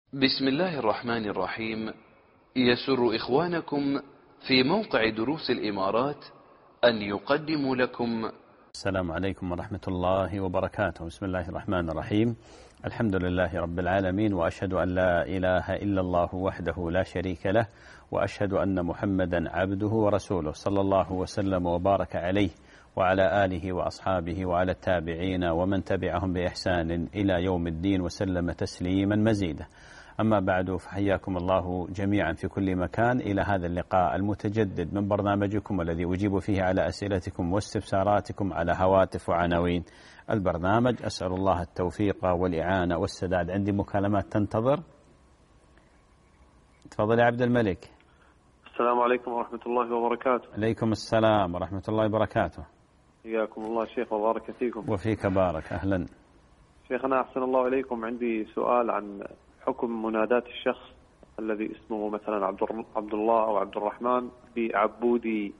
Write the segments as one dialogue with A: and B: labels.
A: بسم الله الرحمن الرحيم. يسر إخوانكم في موقع دروس الإمارات أن يقدموا لكم.
B: السلام عليكم ورحمة الله وبركاته. بسم الله الرحمن الرحيم. الحمد لله رب العالمين، وأشهد أن لا إله إلا الله وحده لا شريك له، وأشهد أن محمدا عبده ورسوله، صلى الله وسلم وبارك عليه وعلى آله وأصحابه وعلى التابعين ومن تبعهم بإحسان إلى يوم الدين، وسلم تسليما مزيدا. أما بعد، فحياكم الله جميعا في كل مكان إلى هذا اللقاء المتجدد من برنامجكم الذي أجيب فيه على أسئلتكم واستفساراتكم على هواتف وعناوين البرنامج. أسأل الله التوفيق والإعانة والسداد. عندي مكالمات تنتظر. تفضل يا عبد الملك.
C: السلام عليكم ورحمة الله وبركاته.
B: عليكم السلام ورحمة الله وبركاته.
C: حياكم الله شيخ وبارك فيكم.
B: وفيك بارك. أهلا
C: شيخنا أحسن الله إليكم. عندي سؤال عن حكم مناداة الشخص الذي اسمه مثلا عبد الله أو عبد الرحمن بعبودي.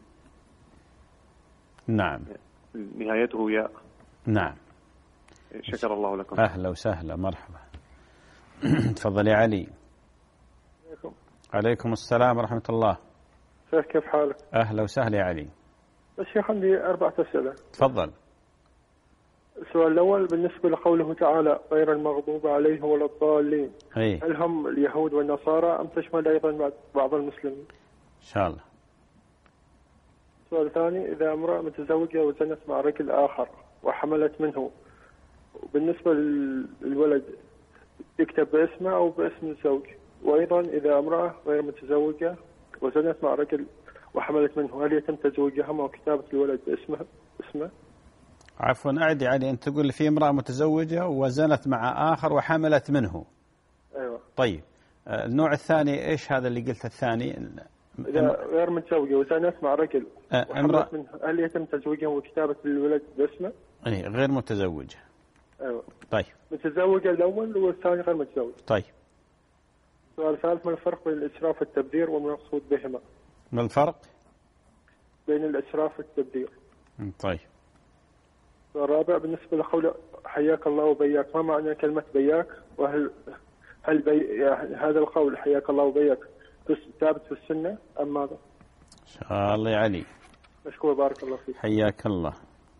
B: نعم.
C: نهايته ياء.
B: نعم.
C: شكر الله لكم.
B: أهلا وسهلا مرحبا. تفضل يا علي. عليكم السلام ورحمة الله.
D: شيخ كيف حالك؟
B: أهلا وسهلا يا علي.
D: الشيخ عندي 4 أسئلة.
B: تفضل.
D: السؤال الأول بالنسبة لقوله تعالى غير المغضوب عليهم ولا الضالين، هل هم اليهود والنصارى أم تشمل أيضا بعض المسلمين؟
B: إن شاء الله.
D: السؤال الثاني إذا امرأة متزوجة وزنت مع رجل آخر وحملت منه، بالنسبة للولد يكتب باسمه أو باسم الزوج؟ وأيضا إذا امرأة غير متزوجة وزنت مع رجل وحملت منه، هل يتم تزويجها أو كتابة الولد باسمه؟
B: عفوا أعد علي، أنت تقول في امرأة متزوجة وزنت مع آخر وحملت منه.
D: أيوة.
B: طيب النوع الثاني إيش هذا اللي قلت الثاني؟
D: إذا غير متزوجة وزنت مع رجل وحملت منه، هل يتم تزويجها وكتابة الولد باسمه؟
B: أي غير متزوجة.
D: أيوة.
B: طيب.
D: متزوجة الأول والثاني غير متزوج.
B: طيب.
D: السؤال الثالث ما الفرق بين الإسراف والتبذير والمقصود بهما؟
B: ما الفرق
D: بين الإسراف والتبذير؟
B: طيب.
D: الرابع بالنسبة لقول حياك الله وبياك، ما معنى كلمة بياك؟ وهل يعني هذا القول حياك الله وبياك ثابت في السنة أم ماذا؟
B: إن شاء الله يا علي.
D: مشكور بارك الله فيك.
B: حياك الله.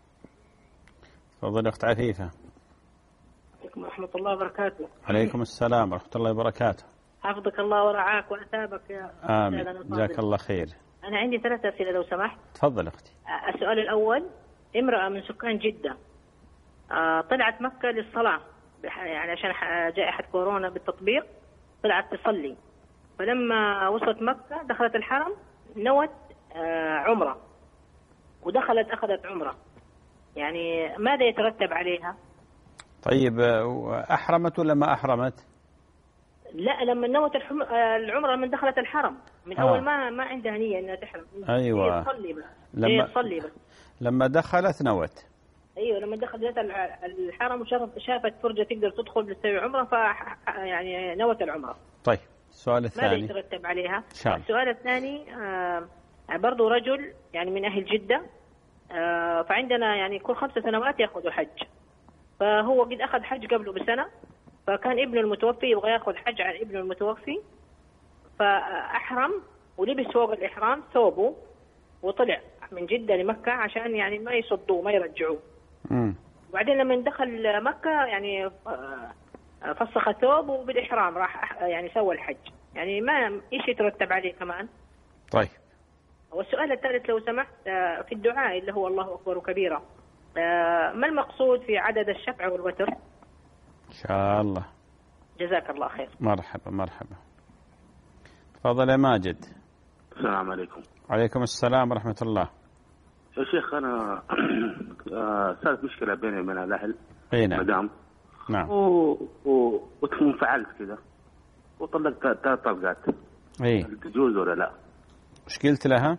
B: تفضل أخت عفيفة.
E: عليكم ورحمة الله وبركاته.
B: عليكم السلام ورحمة الله وبركاته.
E: حفظك الله ورعاك وأثابك يا
B: آمين. جزاك الله خير.
E: أنا عندي 3 أسئلة لو سمحت.
B: تفضل أختي.
E: السؤال الأول، امرأة من سكان جدة طلعت مكة للصلاة، يعني عشان جائحة كورونا بالتطبيق، طلعت تصلي، فلما وصلت مكة دخلت الحرم نوت عمرة ودخلت أخذت عمرة، يعني ماذا يترتب عليها؟
B: طيب أحرمت ولا ما أحرمت؟
E: لا، لما نوت العمرة من دخلت الحرم من أول ما عندها نية إنها تحرم.
B: أيوة.
E: تصلي بس. تصلي بس.
B: لما دخلت نوت.
E: أيوة، لما دخلت الحرم وشافت فرجة تقدر تدخل لتسوي عمرة، يعني نوت العمرة.
B: طيب السؤال الثاني
E: ماذا يترتب عليها؟
B: شاء.
E: السؤال الثاني برضو رجل يعني من أهل جدة، فعندنا يعني كل 5 سنوات يأخذ حج، فهو قد أخذ حج قبله بسنة، فكان ابنه المتوفي يبغى ياخذ حج عن ابنه المتوفي، فأحرم ولبس فوق الإحرام ثوبه وطلع من جدة لمكة عشان يعني ما يصدوه ما يرجعوه. وبعدين لما دخل مكة يعني فسخ ثوب وبالإحرام راح يعني سوى الحج، يعني ما إيش يترتب عليه كمان؟
B: طيب.
E: والسؤال الثالث لو سمحت، في الدعاء اللي هو الله أكبر كبيرا، ما المقصود في عدد الشفع والوتر؟
B: إن شاء الله.
E: جزاك الله خير.
B: مرحبا مرحبا. تفضل يا ماجد.
F: السلام عليكم.
B: عليكم السلام ورحمة الله.
F: يا شيخ أنا صارت مشكلة بيني وبين الأهل.
B: نعم.
F: مدام.
B: نعم.
F: وانفعلت كذا وطلقت 3 طلقات. تجوز ولا لا؟
B: وش قلت لها؟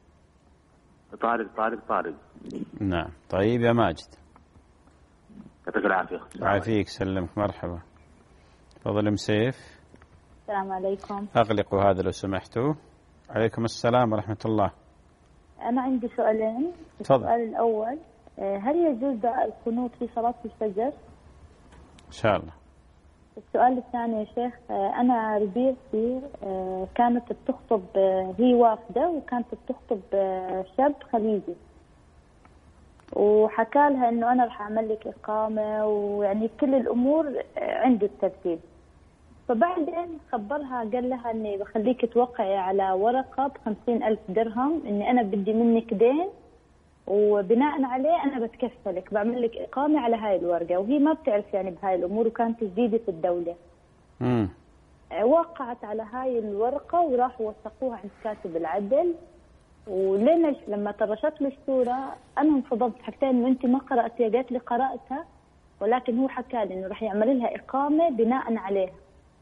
F: طارق.
B: نعم. طيب يا ماجد.
F: يعطيك العافية.
B: عافيك سلمك مرحبا. تفضل ام سيف.
G: السلام عليكم.
B: أغلقوا هذا لو سمحتوا. عليكم السلام ورحمة الله.
G: أنا عندي سؤالين.
B: تفضل.
G: السؤال الأول، هل يجوز دعاء القنوت في صلاة الفجر؟
B: إن شاء الله.
G: السؤال الثاني يا شيخ، أنا ربيعتي كانت بتخطب، هي وافدة وكانت بتخطب شاب خليجي، وحكى لها إنه أنا رح أعمل لك إقامة ويعني كل الأمور عنده الترتيب. فبعدين خبرها قال لها إني بخليك توقعي على ورقة ب50,000 درهم إني أنا بدي منك دين، وبناء عليه أنا بتكفلك بعمل لك إقامة على هاي الورقة. وهي ما بتعرف يعني بهاي الأمور وكانت جديدة في الدولة. وقعت على هاي الورقة وراحوا وثقوها عند كاتب العدل. ولين لما طرشت له الصورة أنا انفضلت، حكيت إنه أنت ما قرأتيها، قالت لي قرأتها ولكن هو حكى لي إنه رح يعمل لها إقامة بناء عليها.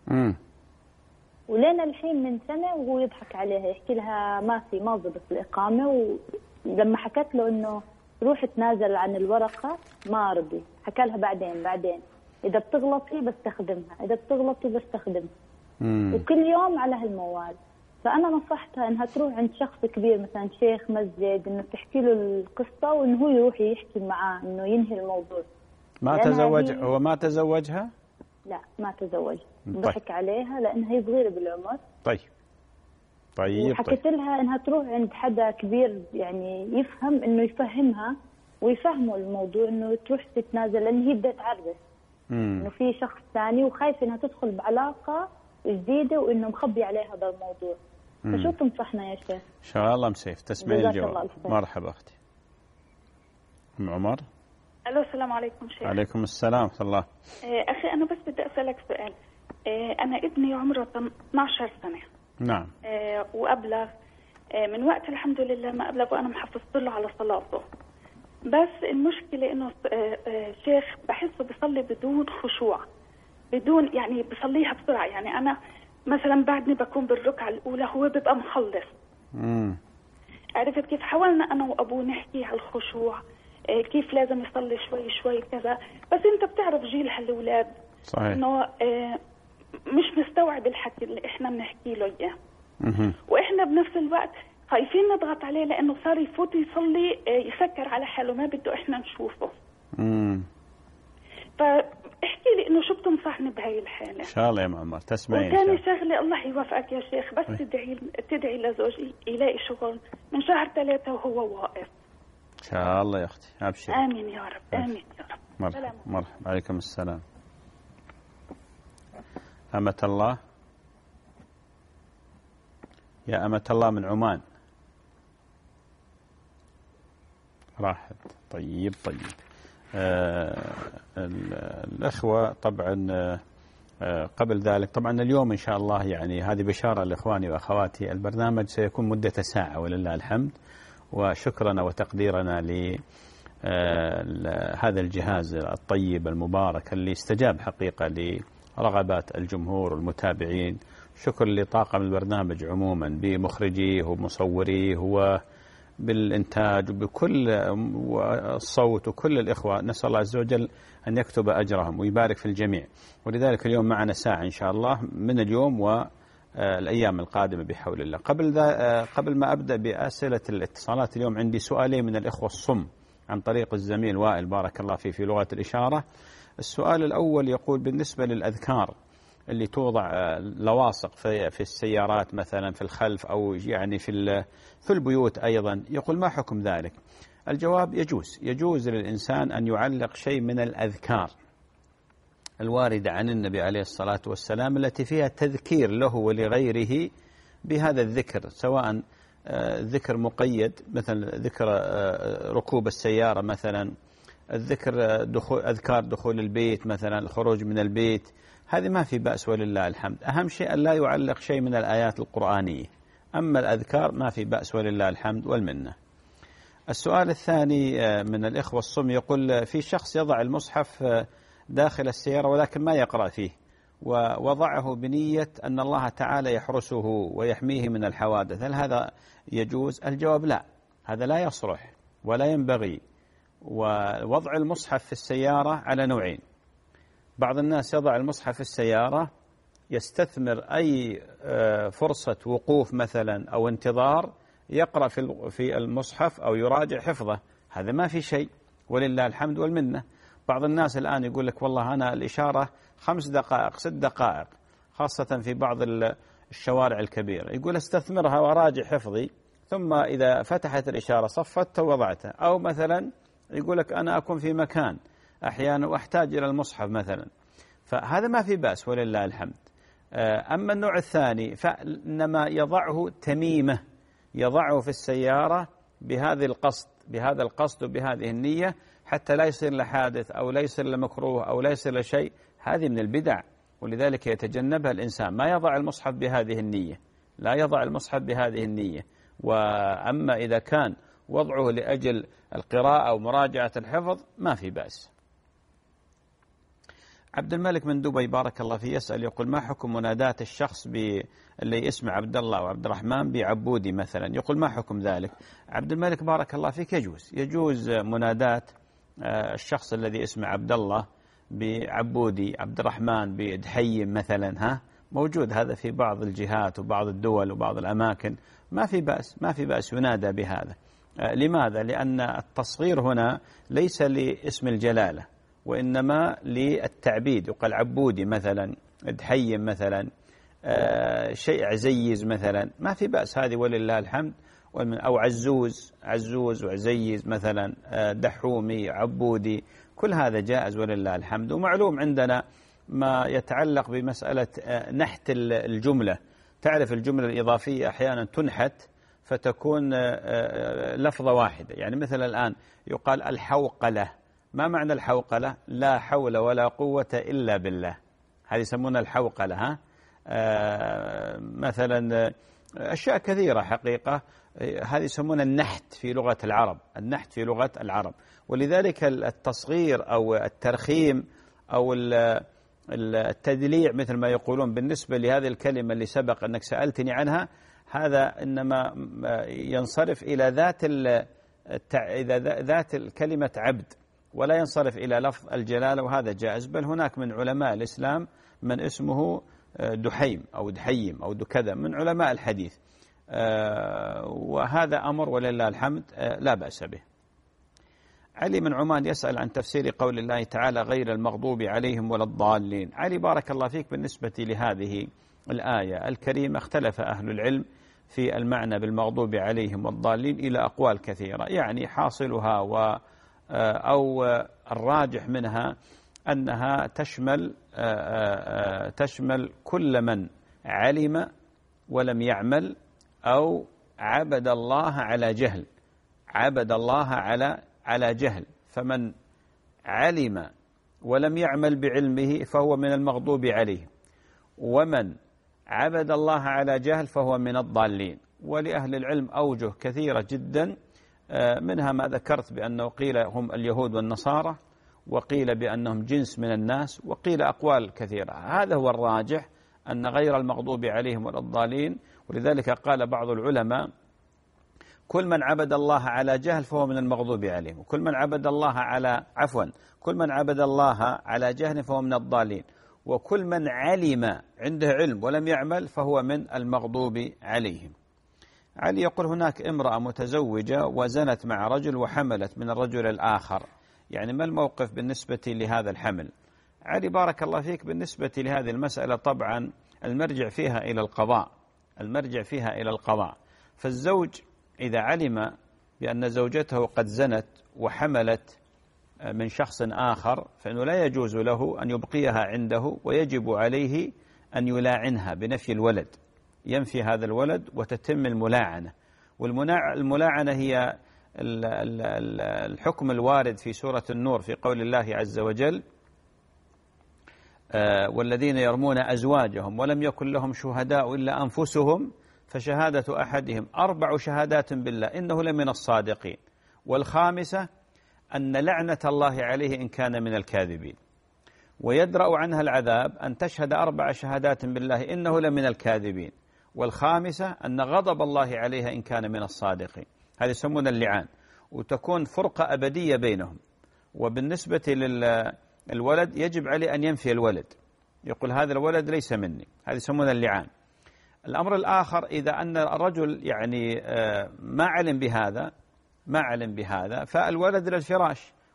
G: ولين الحين من سنة وهو يضحك عليها، يحكي لها ما ضبط الإقامة. ولما حكت له إنه روح تنازل عن الورقة ما رضي، حكى لها بعدين إذا بتغلطي بستخدمها، إذا بتغلطي بستخدمها. وكل يوم على هالموال. فأنا نصحتها إنها تروح عند شخص كبير مثلا شيخ مسجد، إنه تحكي له القصة وإنه هو يروح يحكي معاه إنه ينهي الموضوع.
B: ما تزوج هو ما تزوجها؟
G: لا ما تزوج. ضحك عليها لأنها هي صغيرة بالعمر. طيب. وحكيت لها إنها تروح عند حدا كبير يعني يفهم، إنه يفهمها ويفهموا الموضوع، إنه تروح تتنازل لأن هي بدها تعرف إنه في شخص ثاني وخايفة إنها تدخل بعلاقة جديدة وإنه مخبي عليها هذا الموضوع. فشو تنصحنا يا شيخ؟
B: إن شاء الله مسيف تسمعين الجواب. مرحبا أختي أم عمر.
H: ألو السلام عليكم شيخ.
B: عليكم السلام ورحمة الله.
H: أخي أنا بس بدي أسألك سؤال. أنا ابني عمره 12 سنة.
B: نعم.
H: وأبلغ من وقت الحمد لله ما أبلغ وأنا محفظت له على صلاته. بس المشكلة إنه شيخ بحسه بيصلي بدون خشوع، بدون يعني بصليها بسرعة. يعني أنا مثلا بعدني بكون بالركعة الأولى هو بيبقى مخلص. عرفت كيف؟ حاولنا أنا وأبوه نحكي على الخشوع، كيف لازم يصلي شوي شوي كذا، بس أنت بتعرف جيل هالأولاد
B: صحيح
H: إنه مش مستوعب الحكي اللي إحنا بنحكي له إياه. وإحنا بنفس الوقت خايفين نضغط عليه لأنه صار يفوت يصلي يسكر على حاله، ما بده إحنا نشوفه. فاحكي لي إنه شو بتنصحني بهاي الحالة؟ إن
B: شاء الله يا معمر تسمعين.
H: وثاني شغلة الله يوفقك يا شيخ، بس تدعي لزوجي يلاقي شغل من شهر 3 وهو واقف.
B: إن شاء الله يا أختي أبشر.
H: آمين يا رب. آمين يا رب.
B: مرحبا. عليكم السلام. أمة الله. يا أمة الله من عمان. راحت. طيب. الأخوة طبعا قبل ذلك طبعا اليوم إن شاء الله يعني هذه بشارة لإخواني وأخواتي، البرنامج سيكون مدة ساعة ولله الحمد، وشكرنا وتقديرنا لهذا الجهاز الطيب المبارك اللي استجاب حقيقة لرغبات الجمهور والمتابعين. شكر لطاقم البرنامج عموما بمخرجيه ومصوريه وبالإنتاج وبكل الصوت وكل الإخوة، نسأل الله عز وجل أن يكتب أجرهم ويبارك في الجميع. ولذلك اليوم معنا ساعة إن شاء الله من اليوم والأيام القادمة بحول الله. قبل ما أبدأ بأسئلة الاتصالات، اليوم عندي سؤالين من الإخوة الصم عن طريق الزميل وائل بارك الله فيه في لغة الإشارة. السؤال الأول يقول بالنسبة للأذكار اللي توضع لواصق في السيارات مثلا في الخلف أو يعني في البيوت أيضا، يقول ما حكم ذلك؟ الجواب يجوز للإنسان أن يعلق شيء من الأذكار الواردة عن النبي عليه الصلاة والسلام التي فيها تذكير له ولغيره بهذا الذكر، سواء ذكر مقيد مثل ذكر ركوب السيارة مثلا، الذكر أذكار دخول البيت مثلا، الخروج من البيت، هذه ما في بأس ولله الحمد. أهم شيء أن لا يعلق شيء من الآيات القرآنية، أما الأذكار ما في بأس ولله الحمد والمنة. السؤال الثاني من الإخوة الصم يقول في شخص يضع المصحف داخل السيارة ولكن ما يقرأ فيه، ووضعه بنية أن الله تعالى يحرسه ويحميه من الحوادث، هل هذا يجوز؟ الجواب لا، هذا لا يصلح ولا ينبغي. ووضع المصحف في السيارة على نوعين: بعض الناس يضع المصحف في السيارة يستثمر أي فرصة وقوف مثلا أو انتظار يقرأ في المصحف أو يراجع حفظه، هذا ما في شيء ولله الحمد والمنة. بعض الناس الآن يقول لك والله أنا الإشارة 5 دقائق 6 دقائق، خاصة في بعض الشوارع الكبيرة، يقول استثمرها وراجع حفظي، ثم إذا فتحت الإشارة صفته ووضعته. أو مثلا يقول لك أنا أكون في مكان أحيانا وأحتاج إلى المصحف مثلا، فهذا ما في بأس ولله الحمد. أما النوع الثاني فإنما يضعه تميمة، يضعه في السيارة بهذا القصد وبهذه النية، حتى لا يصير له حادث أو لا يصير له مكروه أو لا يصير له شيء. هذه من البدع، ولذلك يتجنبها الإنسان. ما يضع المصحف بهذه النية، لا يضع المصحف بهذه النية. وأما إذا كان وضعه لأجل القراءة أو مراجعة الحفظ ما في بأس. عبد الملك من دبي بارك الله فيه يسأل يقول ما حكم مناداة الشخص اللي اسمه عبد الله أو عبد الرحمن بعبودي مثلا؟ يقول ما حكم ذلك؟ عبد الملك بارك الله فيك يجوز مناداة الشخص الذي اسمه عبد الله بعبودي، عبد الرحمن بدحيم مثلا، موجود هذا في بعض الجهات وبعض الدول وبعض الأماكن، ما في بأس ينادى بهذا. لماذا؟ لأن التصغير هنا ليس لاسم الجلالة، وإنما للتعبيد. يقال عبودي مثلا، دحيم مثلا، شيء عزيز مثلا، ما في بأس هذه ولله الحمد. أو عزوز وعزيز مثلا، دحومي، عبودي، كل هذا جائز ولله الحمد. ومعلوم عندنا ما يتعلق بمسألة نحت الجملة. تعرف الجملة الإضافية أحيانا تنحت فتكون لفظة واحدة، يعني مثلا الآن يقال الحوقلة. ما معنى الحوقلة؟ لا حول ولا قوة إلا بالله، هذه يسمونها الحوقلة. مثلا أشياء كثيرة حقيقة، هذه يسمونها النحت في لغة العرب. ولذلك التصغير أو الترخيم أو التدليع مثل ما يقولون بالنسبة لهذه الكلمة اللي سبق أنك سألتني عنها، هذا إنما ينصرف إلى ذات الكلمة عبد، ولا ينصرف إلى لفظ الجلالة، وهذا جائز. بل هناك من علماء الإسلام من اسمه دحيم أو دحيم أو كذا من علماء الحديث، وهذا أمر ولله الحمد لا بأس به. علي من عمان يسأل عن تفسير قول الله تعالى غير المغضوب عليهم ولا الضالين. علي بارك الله فيك، بالنسبة لهذه الآية الكريمة اختلف أهل العلم في المعنى بالمغضوب عليهم والضالين إلى أقوال كثيرة، يعني حاصلها أو الراجح منها أنها تشمل كل من علم ولم يعمل أو عبد الله على جهل، فمن علم ولم يعمل بعلمه فهو من المغضوب عليه، ومن عبد الله على جهل فهو من الضالين. ولأهل العلم أوجه كثيرة جدا، منها ما ذكرت بأنه قيل هم اليهود والنصارى، وقيل بأنهم جنس من الناس، وقيل أقوال كثيرة. هذا هو الراجح، أن غير المغضوب عليهم ولا الضالين. ولذلك قال بعض العلماء كل من عبد الله على جهل فهو من المغضوب عليهم، وكل من عبد الله كل من عبد الله على جهل فهو من الضالين، وكل من علم عنده علم ولم يعمل فهو من المغضوب عليهم. علي يقول هناك امرأة متزوجة وزنت مع رجل وحملت من الرجل الآخر، يعني ما الموقف بالنسبة لهذا الحمل؟ علي بارك الله فيك، بالنسبة لهذه المسألة طبعا المرجع فيها إلى القضاء. فالزوج إذا علم بأن زوجته قد زنت وحملت من شخص آخر فإنه لا يجوز له أن يبقيها عنده، ويجب عليه أن يلاعنها بنفي الولد، ينفي هذا الولد وتتم الملاعنة. والملاعنة هي الحكم الوارد في سورة النور في قول الله عز وجل والذين يرمون أزواجهم ولم يكن لهم شهداء إلا أنفسهم فشهادة أحدهم 4 شهادات بالله إنه لمن الصادقين، والخامسة أن لعنة الله عليه إن كان من الكاذبين، ويدرأ عنها العذاب أن تشهد 4 شهادات بالله إنه لمن الكاذبين، والخامسة أن غضب الله عليها إن كان من الصادقين. هذه يسمون اللعان، وتكون فرقة أبدية بينهم. وبالنسبة للولد يجب عليه أن ينفي الولد، يقول هذا الولد ليس مني، هذه يسمون اللعان. الأمر الآخر إذا أن الرجل يعني ما علم بهذا فالولد للفراش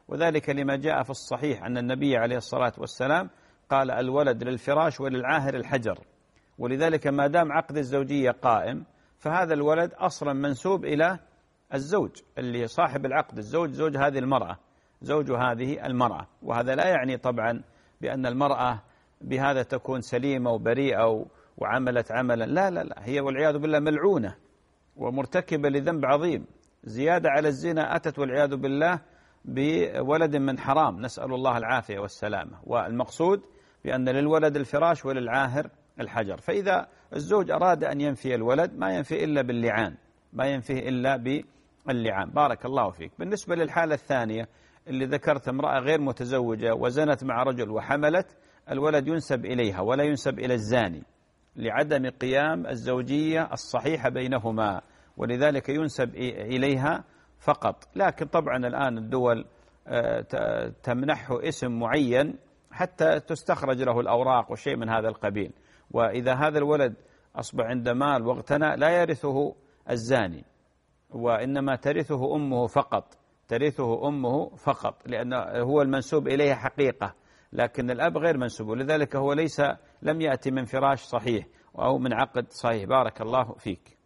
B: وذلك لما جاء في الصحيح أن النبي عليه الصلاة والسلام قال الولد للفراش وللعاهر الحجر، ولذلك ما دام عقد الزوجية قائم فهذا الولد أصلا منسوب إلى الزوج اللي صاحب العقد، الزوج زوج هذه المرأة، زوج هذه المرأة. وهذا لا يعني طبعا بأن المرأة بهذا تكون سليمة وبريئة وعملت عملا، لا لا لا، هي والعياذ بالله ملعونة ومرتكبة لذنب عظيم، زيادة على الزنا أتت والعياذ بالله بولد من حرام، نسأل الله العافية والسلامة. والمقصود بأن للولد الفراش وللعاهر الحجر. فإذا الزوج أراد أن ينفي الولد ما ينفي إلا باللعان، ما ينفيه إلا باللعان. بارك الله فيك. بالنسبة للحالة الثانية اللي ذكرت، امرأة غير متزوجة وزنت مع رجل وحملت، الولد ينسب إليها ولا ينسب إلى الزاني لعدم قيام الزوجية الصحيحة بينهما، ولذلك ينسب إليها فقط. لكن طبعا الآن الدول تمنحه اسم معين حتى تستخرج له الأوراق وشيء من هذا القبيل. وإذا هذا الولد أصبح عند مال واغتنى لا يرثه الزاني، وإنما ترثه أمه فقط، ترثه أمه فقط، لأنه هو المنسوب إليها حقيقة، لكن الأب غير منسوب، ولذلك هو لم يأتي من فراش صحيح أو من عقد صحيح. بارك الله فيك.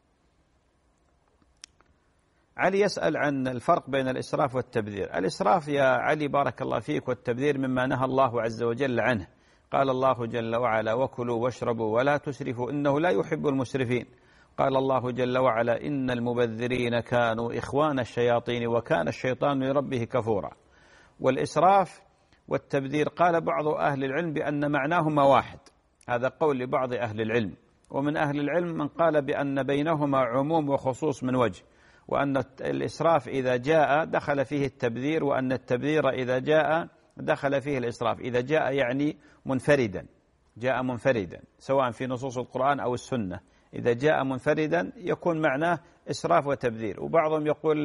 B: علي يسأل عن الفرق بين الإسراف والتبذير. الإسراف يا علي بارك الله فيك والتبذير مما نهى الله عز وجل عنه. قال الله جل وعلا وكلوا واشربوا ولا تسرفوا إنه لا يحب المسرفين. قال الله جل وعلا إن المبذرين كانوا إخوان الشياطين وكان الشيطان لربه كفورا. والإسراف والتبذير قال بعض أهل العلم بأن معناهما واحد، هذا قول لبعض أهل العلم، ومن أهل العلم من قال بأن بينهما عموم وخصوص من وجه، وأن الإسراف إذا جاء دخل فيه التبذير، وأن التبذير إذا جاء دخل فيه الإسراف، إذا جاء يعني منفردا، جاء منفردا سواء في نصوص القرآن أو السنة، إذا جاء منفردا يكون معناه إسراف وتبذير. وبعضهم يقول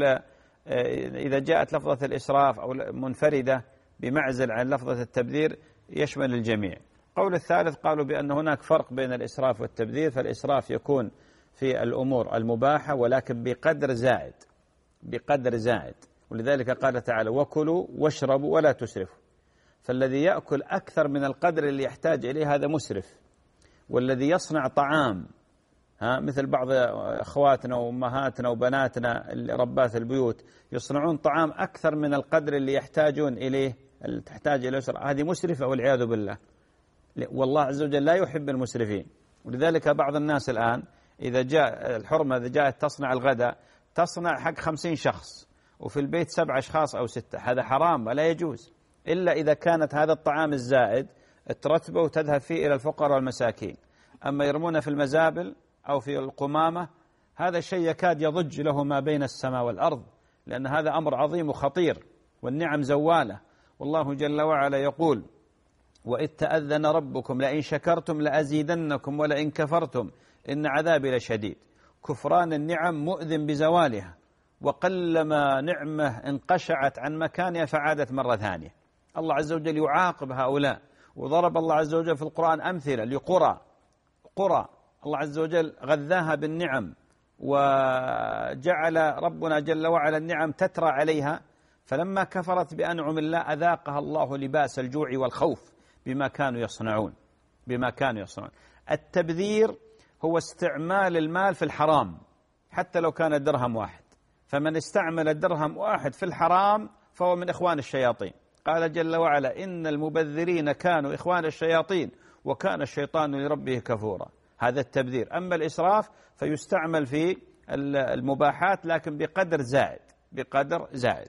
B: إذا جاءت لفظة الإسراف أو منفردة بمعزل عن لفظة التبذير يشمل الجميع. قول الثالث قالوا بأن هناك فرق بين الإسراف والتبذير، فالإسراف يكون في الأمور المباحة ولكن بقدر زائد، بقدر زائد، ولذلك قال تعالى وكلوا واشربوا ولا تسرفوا. فالذي يأكل أكثر من القدر اللي يحتاج إليه هذا مسرف، والذي يصنع طعام مثل بعض أخواتنا وأمهاتنا وبناتنا ربات البيوت يصنعون طعام أكثر من القدر اللي يحتاجون إليه، اللي تحتاج إليه أسرة، هذه مسرفة والعياذ بالله. والله عز وجل لا يحب المسرفين. ولذلك بعض الناس الآن إذا جاء الحرمة إذا جاءت تصنع الغداء تصنع حق 50 شخص وفي البيت 7 أشخاص أو 6، هذا حرام ولا يجوز، إلا إذا كانت هذا الطعام الزائد ترتبه وتذهب فيه إلى الفقراء والمساكين. أما يرمونه في المزابل أو في القمامة هذا الشيء يكاد يضج له ما بين السماء والأرض، لأن هذا أمر عظيم وخطير، والنعم زوالة. والله جل وعلا يقول وإذ تأذن ربكم لئن شكرتم لأزيدنكم ولئن كفرتم إن عذابي لشديد. كفران النعم مؤذن بزوالها، وقلما نعمة انقشعت عن مكانها فعادت مرة ثانية. الله عز وجل يعاقب هؤلاء، وضرب الله عز وجل في القرآن أمثلة لقرى الله عز وجل غذاها بالنعم، وجعل ربنا جل وعلا النعم تترى عليها، فلما كفرت بأنعم الله أذاقها الله لباس الجوع والخوف بما كانوا يصنعون. التبذير هو استعمال المال في الحرام حتى لو كان درهم واحد، فمن استعمل درهم واحد في الحرام فهو من إخوان الشياطين. قال جل وعلا إن المبذرين كانوا إخوان الشياطين وكان الشيطان لربه كفورا. هذا التبذير. أما الإسراف فيستعمل في المباحات لكن بقدر زائد.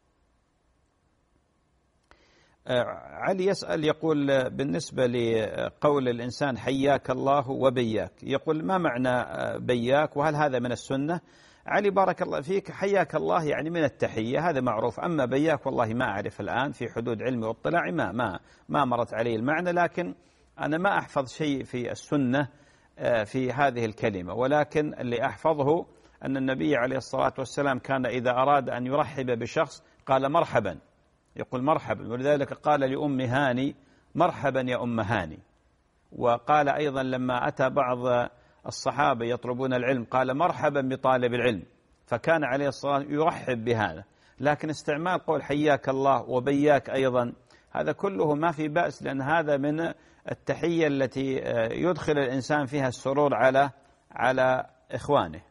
B: علي يسأل يقول بالنسبة لقول الإنسان حياك الله وبياك، يقول ما معنى بياك وهل هذا من السنة؟ علي بارك الله فيك، حياك الله يعني من التحية، هذا معروف. أما بياك والله ما أعرف الآن في حدود علمي واطلاعي، ما مرت علي المعنى، لكن أنا ما أحفظ شيء في السنة في هذه الكلمة، ولكن اللي أحفظه أن النبي عليه الصلاة والسلام كان إذا أراد أن يرحب بشخص قال مرحبا، يقول مرحبا، ولذلك قال لأم هاني مرحبا يا أم هاني. وقال أيضا لما أتى بعض الصحابة يطلبون العلم قال مرحبا بطالب العلم، فكان عليه الصلاة والسلام يرحب بهذا. لكن استعمال قول حياك الله وبياك أيضا هذا كله ما في بأس، لأن هذا من التحية التي يدخل الإنسان فيها السرور على إخوانه.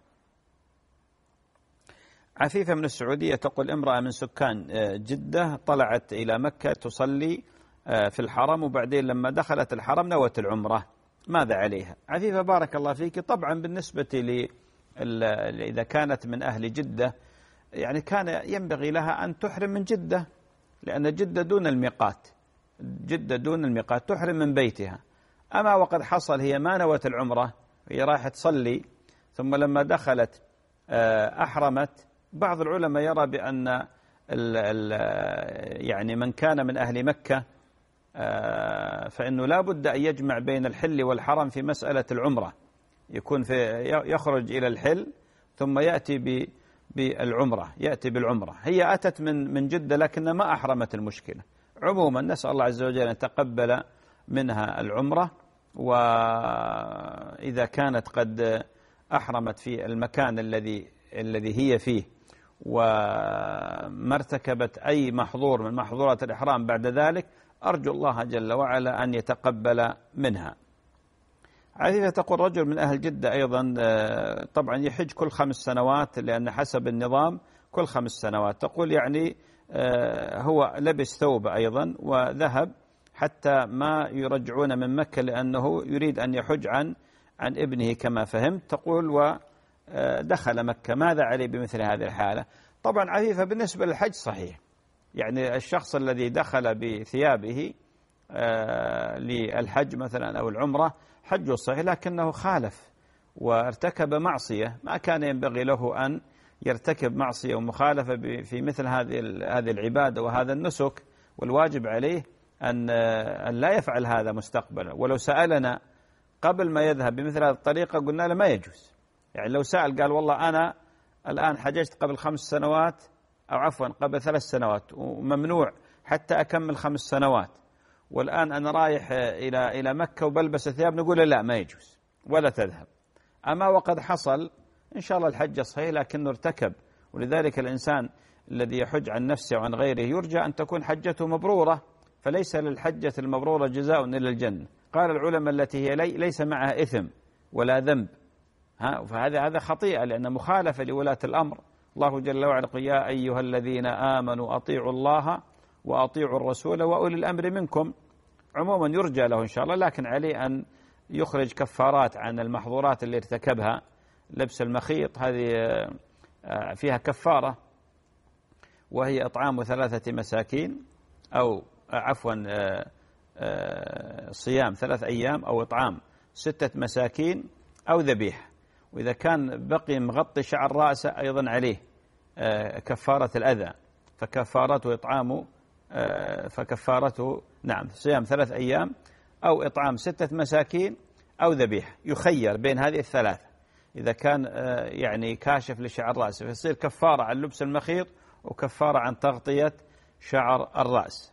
B: عفيفة من السعودية تقول امرأة من سكان جدة طلعت إلى مكة تصلي في الحرم، وبعدين لما دخلت الحرم نوت العمرة، ماذا عليها؟ عفيفة بارك الله فيك، طبعا بالنسبة إذا كانت من أهل جدة يعني كان ينبغي لها أن تحرم من جدة، لأن جدة دون الميقات، جدة دون الميقات تحرم من بيتها. أما وقد حصل هي ما نوت العمرة، هي راحت تصلي ثم لما دخلت أحرمت، بعض العلماء يرى بأن يعني من كان من أهل مكة فإنه لا بد أن يجمع بين الحل والحرم في مسألة العمرة، يكون يخرج إلى الحل ثم يأتي بالعمرة، يأتي بالعمرة. هي أتت من جدة لكن ما أحرمت المشكلة. عموما نسأل الله عز وجل أن يتقبل منها العمرة، وإذا كانت قد أحرمت في المكان الذي هي فيه وما ارتكبت أي محظور من محظورات الإحرام بعد ذلك، أرجو الله جل وعلا أن يتقبل منها. عفيفة تقول رجل من أهل جدة أيضا طبعا يحج كل 5 سنوات، لأن حسب النظام كل 5 سنوات. تقول يعني هو لبس ثوب أيضا وذهب حتى ما يرجعون من مكة، لأنه يريد أن يحج عن ابنه كما فهمت. تقول ودخل مكة، ماذا عليه بمثل هذه الحالة؟ طبعا عفيفة بالنسبة للحج صحيح، يعني الشخص الذي دخل بثيابه للحج مثلا أو العمرة حجه صحيح، لكنه خالف وارتكب معصية، ما كان ينبغي له أن يرتكب معصية ومخالفة في مثل هذه العبادة وهذا النسك، والواجب عليه أن لا يفعل هذا مستقبلا. ولو سألنا قبل ما يذهب بمثل هذه الطريقة قلنا له ما يجوز. يعني لو سأل قال والله أنا الآن حججت قبل 5 سنوات أو عفوا قبل 3 سنوات وممنوع حتى أكمل 5 سنوات، والآن أنا رايح إلى مكة وبلبس ثياب، نقول لا ما يجوز ولا تذهب. أما وقد حصل إن شاء الله الحج صحيح لكنه ارتكب، ولذلك الإنسان الذي يحج عن نفسه وعن غيره يرجى أن تكون حجته مبرورة، فليس للحجة المبرورة جزاء إلا الجنة. قال العلماء التي هي ليس معها إثم ولا ذنب، فهذا خطيئة لأن مخالفة لولاة الأمر. الله جل وعلا قال يا أيها الذين آمنوا أطيعوا الله وأطيعوا الرسول وأولي الأمر منكم. عموما يرجى له إن شاء الله، لكن عليه أن يخرج كفارات عن المحظورات اللي ارتكبها. لبس المخيط هذه فيها كفارة، وهي إطعام 3 مساكين أو عفوا صيام 3 أيام أو إطعام 6 مساكين أو ذبيحة. وإذا كان بقي مغطي شعر رأسه أيضا عليه كفارة الأذى، فكفارته نعم صيام 3 أيام أو إطعام 6 مساكين أو ذبيحة، يخير بين هذه ال3. إذا كان يعني كاشف لشعر رأسه فيصير كفارة عن لبس المخيط وكفارة عن تغطية شعر الرأس.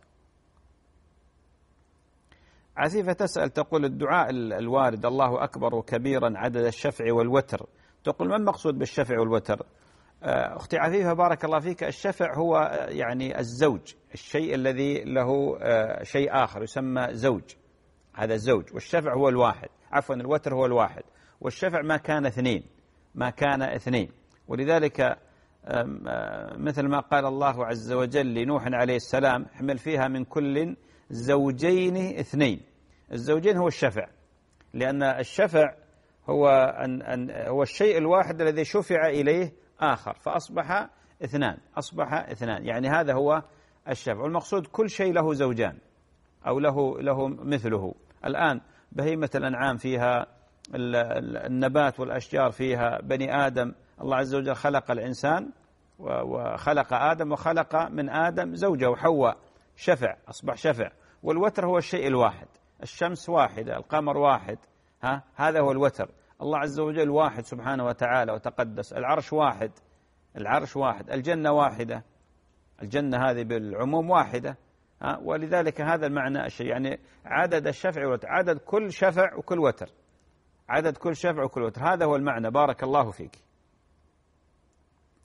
B: عفيفة تسأل تقول الدعاء الوارد الله أكبر كبيرا عدد الشفع والوتر، تقول ما المقصود بالشفع والوتر؟ أختي عفيفة بارك الله فيك، الشفع هو يعني الزوج، الشيء الذي له شيء آخر يسمى زوج، هذا الزوج. والشفع هو الواحد، عفوا الوتر هو الواحد، والشفع ما كان 2. ولذلك مثل ما قال الله عز وجل لنوح عليه السلام حمل فيها من كل زوجين 2. الزوجين هو الشفع، لأن الشفع هو الشيء الواحد الذي شفع إليه آخر فأصبح 2، يعني هذا هو الشفع. والمقصود كل شيء له زوجان أو له مثله. الآن بهيمة الأنعام فيها النبات والأشجار فيها بني آدم، الله عز وجل خلق الإنسان وخلق آدم وخلق من آدم زوجه حواء، شفع أصبح شفع. والوتر هو الشيء الواحد، الشمس واحدة، القمر واحد، هذا هو الوتر. الله عز وجل واحد سبحانه وتعالى وتقدس، العرش واحد، الجنة واحدة، الجنة هذه بالعموم واحدة، ولذلك هذا المعنى الشيء، يعني عدد الشفع والوتر، عدد كل شفع وكل وتر، عدد كل شفع وكل وتر، هذا هو المعنى. بارك الله فيك.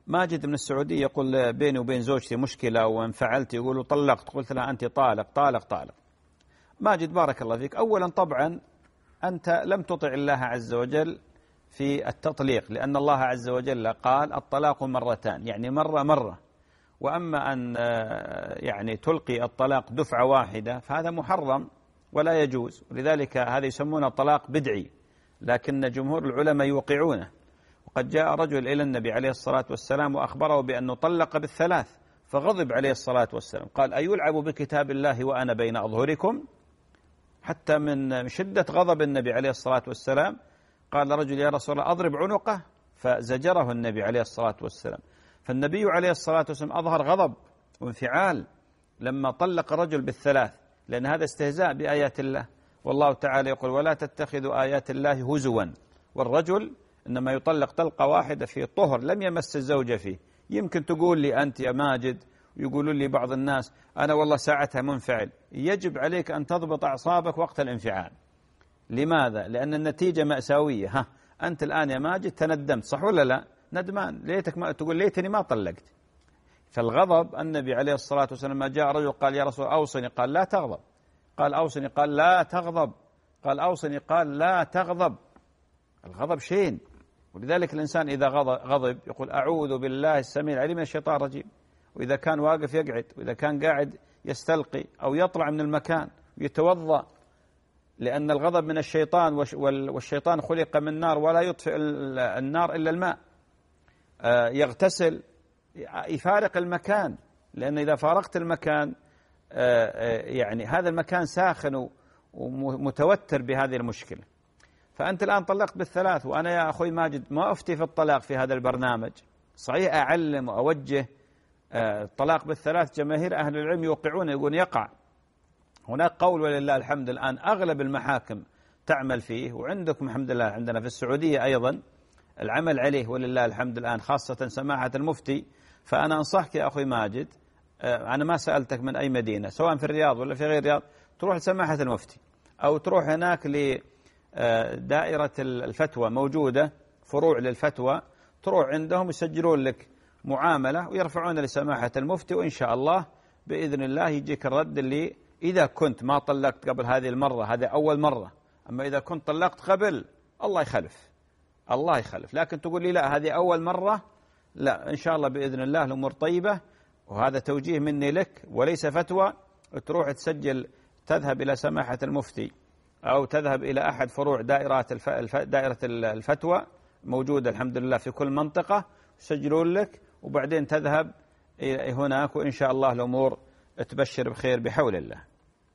B: ماجد من السعودية يقول بيني وبين زوجتي مشكلة وانفعلت، يقولوا طلقت، قلت لها أنت طالق طالق طالق. ماجد بارك الله فيك، أولا طبعا أنت لم تطع الله عز وجل في التطليق، لأن الله عز وجل قال الطلاق مرتان، يعني مرة. وأما أن يعني تلقي الطلاق دفعة واحدة فهذا محرم ولا يجوز، ولذلك هذا يسمونه طلاق بدعي، لكن جمهور العلماء يوقعونه. وقد جاء رجل إلى النبي عليه الصلاة والسلام وأخبره بأنه طلق بالثلاث، فغضب عليه الصلاة والسلام، قال أيلعب بكتاب الله وأنا بين أظهركم؟ حتى من شدة غضب النبي عليه الصلاة والسلام قال رجل يا رسول الله أضرب عنقه، فزجره النبي عليه الصلاة والسلام. فالنبي عليه الصلاة والسلام أظهر غضب وانفعال لما طلق رجل بالثلاث، لأن هذا استهزاء بآيات الله، والله تعالى يقول ولا تتخذوا آيات الله هزوا، والرجل إنما يطلق طلقة واحدة في طهر لم يمس الزوجة فيه. يمكن تقول لي أنت يا ماجد، ويقولون لي بعض الناس أنا والله ساعتها منفعل، يجب عليك أن تضبط أعصابك وقت الانفعال. لماذا؟ لأن النتيجة مأساوية. أنت الآن يا ماجد تندمت، صح ولا لا؟ ندمان، ليتك ما تقول ليتني ما طلقت. فالغضب، النبي عليه الصلاة والسلام ما جاء رجل قال يا رسول أوصني، قال لا تغضب، قال أوصني، قال لا تغضب، قال أوصني، قال لا تغضب. الغضب شين، ولذلك الإنسان إذا غضب يقول أعوذ بالله السميع العليم من الشيطان الرجيم، وإذا كان واقف يقعد، وإذا كان قاعد يستلقي أو يطلع من المكان ويتوضأ، لأن الغضب من الشيطان، والشيطان خلق من نار ولا يطفئ النار إلا الماء. يغتسل، يفارق المكان، لأن إذا فارقت المكان يعني هذا المكان ساخن ومتوتر بهذه المشكلة. فأنت الآن طلقت بالثلاث، وأنا يا أخوي ماجد ما أفتي في الطلاق في هذا البرنامج، صحيح أعلم وأوجه الطلاق بالثلاث، جماهير أهل العلم يوقعون، يقولون يقع. هناك قول ولله الحمد الآن أغلب المحاكم تعمل فيه، وعندكم الحمد لله عندنا في السعودية أيضا العمل عليه ولله الحمد الآن، خاصة سماحة المفتي. فأنا أنصحك يا أخوي ماجد، أنا ما سألتك من أي مدينة، سواء في الرياض ولا في غير الرياض، تروح لسماحة المفتي، أو تروح هناك لدائرة الفتوى، موجودة فروع للفتوى، تروح عندهم يسجلون لك معاملة ويرفعون لسماحة المفتي، وإن شاء الله بإذن الله يجيك الرد اللي إذا كنت ما طلقت قبل هذه المرة، هذه أول مرة. أما إذا كنت طلقت قبل، الله يخلف، الله يخلف. لكن تقول لي لا هذه أول مرة، لا، إن شاء الله بإذن الله الأمور طيبة. وهذا توجيه مني لك وليس فتوى. تروح تسجل، تذهب إلى سماحة المفتي أو تذهب إلى أحد فروع دائرة الفتوى، موجودة الحمد لله في كل منطقة، يسجلون لك، وبعدين تذهب هناك، وإن شاء الله الأمور تبشر بخير بحول الله.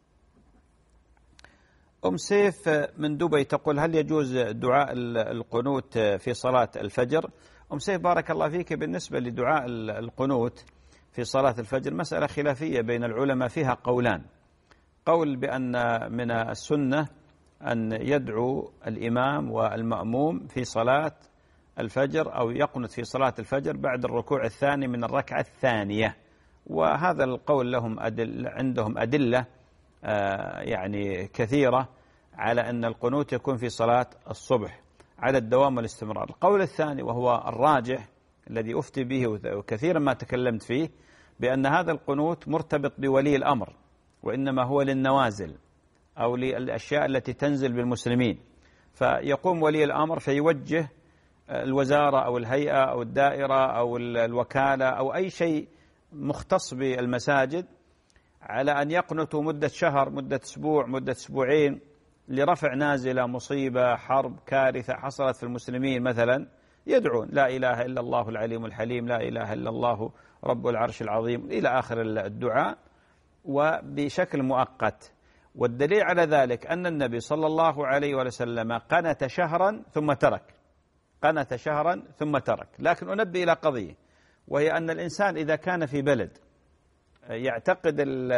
B: أم سيف من دبي تقول هل يجوز دعاء القنوت في صلاة الفجر؟ أم سيف بارك الله فيك، بالنسبة لدعاء القنوت في صلاة الفجر مسألة خلافية بين العلماء، فيها قولان. قول بأن من السنة أن يدعو الإمام والمأموم في صلاة الفجر، أو يقنت في صلاة الفجر بعد الركوع الثاني من الركعة الثانية، وهذا القول لهم عندهم أدلة يعني كثيرة على أن القنوت يكون في صلاة الصبح على الدوام والاستمرار. القول الثاني وهو الراجح الذي أفتي به وكثيرا ما تكلمت فيه، بأن هذا القنوت مرتبط بولي الأمر، وإنما هو للنوازل أو للأشياء التي تنزل بالمسلمين، فيقوم ولي الأمر فيوجه الوزارة أو الهيئة أو الدائرة أو الوكالة أو أي شيء مختص بالمساجد على أن يقنطوا مدة شهر، مدة أسبوع، مدة أسبوعين، لرفع نازلة، مصيبة، حرب، كارثة حصلت في المسلمين مثلا، يدعون لا إله إلا الله العليم الحليم، لا إله إلا الله رب العرش العظيم، إلى آخر الدعاء، وبشكل مؤقت. والدليل على ذلك أن النبي صلى الله عليه وسلم قنت شهرا ثم ترك، قنت شهرا ثم ترك. لكن أنبه إلى قضية، وهي أن الإنسان إذا كان في بلد يعتقد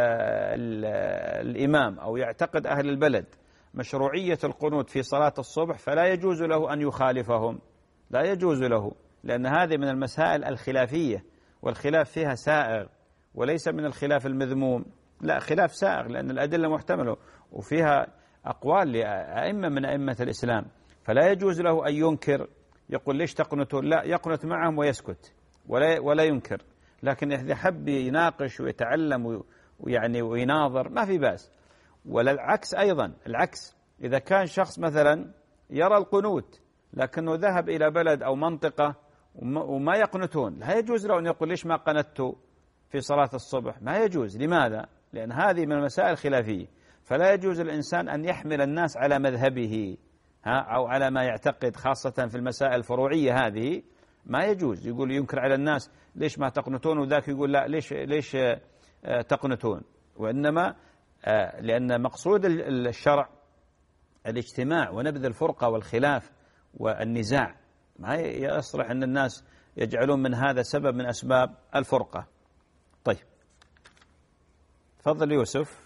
B: الإمام أو يعتقد أهل البلد مشروعية القنوت في صلاة الصبح، فلا يجوز له أن يخالفهم، لا يجوز له، لأن هذه من المسائل الخلافية، والخلاف فيها سائغ وليس من الخلاف المذموم، لا، خلاف سائغ، لأن الأدلة محتملة وفيها أقوال لأئمة من أئمة الإسلام، فلا يجوز له أن ينكر، يقول ليش تقنتوا، لا، يقنت معهم ويسكت، ولا ينكر، لكن إذا حب يناقش ويتعلم ويعني ويناظر ما في بأس. وللعكس أيضا، العكس إذا كان شخص مثلا يرى القنوت لكنه ذهب إلى بلد أو منطقة وما يقنتون، لا يجوز له أن يقول ليش ما قنتوا في صلاة الصبح، ما يجوز. لماذا؟ لأن هذه من المسائل الخلافية، فلا يجوز الإنسان أن يحمل الناس على مذهبه أو على ما يعتقد، خاصة في المسائل الفروعية هذه ما يجوز. يقول ينكر على الناس ليش ما تقنتون، وذاك يقول لا ليش تقنتون. وإنما لأن مقصود الشرع الاجتماع ونبذ الفرقة والخلاف والنزاع، ما يصلح أن الناس يجعلون من هذا سبب من أسباب الفرقة. طيب تفضل يوسف.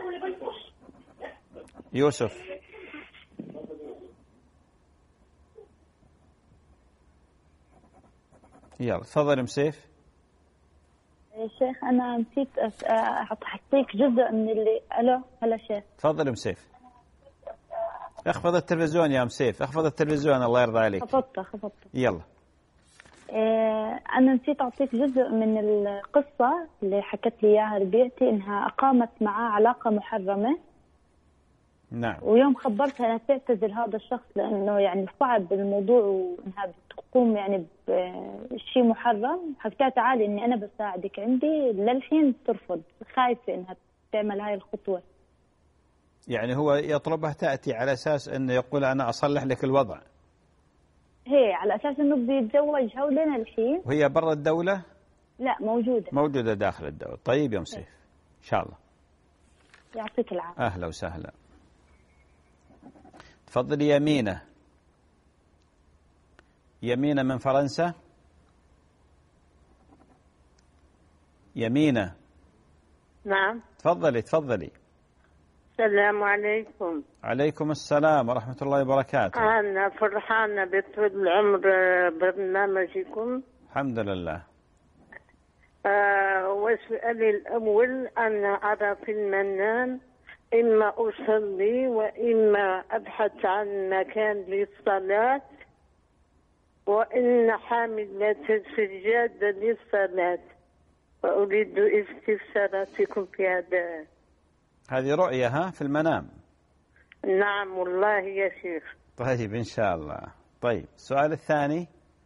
B: يلا تفضل مسيف.
G: يا شيخ أنا نسيت أعطيك جزء من اللي. ألو هلا شيخ.
B: تفضل مسيف. اخفض التلفزيون يا مسيف، اخفض التلفزيون الله يرضى عليك.
G: خفضته.
B: يلا.
G: أنا نسيت أعطيك جزء من القصة اللي حكت لي إياها ربيعتي، إنها أقامت معاه علاقة محرمة.
B: نعم.
G: ويوم خبرتها أنا تعتزل هذا الشخص لأنه يعني صعب الموضوع وإنها بتقوم يعني بشيء محرم، حكيتها تعالي إني أنا بساعدك عندي، للحين ترفض، خايفة إنها تعمل هاي الخطوة.
B: يعني هو يطلبها تأتي على أساس أنه يقول أنا أصلح لك الوضع.
G: هي على أساس إنه بيتزوجها ولنا الحين.
B: وهي برا الدولة؟
G: لا موجودة
B: داخل الدولة. طيب يا مسيف إن شاء الله.
G: يعطيك العافية.
B: أهلا وسهلا. تفضلي يمينة من فرنسا. يمينة.
I: نعم.
B: تفضلي.
I: السلام عليكم.
B: عليكم السلام ورحمة الله وبركاته.
I: أنا فرحانة بطول العمر برنامجكم.
B: الحمد لله.
I: وسؤالي الأول، أنا أرى في المنام إما أصلي وإما أبحث عن مكان للصلاة، وإن حاملة السجادة للصلاة، وأريد استفساراتكم في هذا.
B: هذه رؤية في المنام؟
I: نعم والله يا شيخ.
B: طيب إن شاء الله. طيب السؤال الثاني.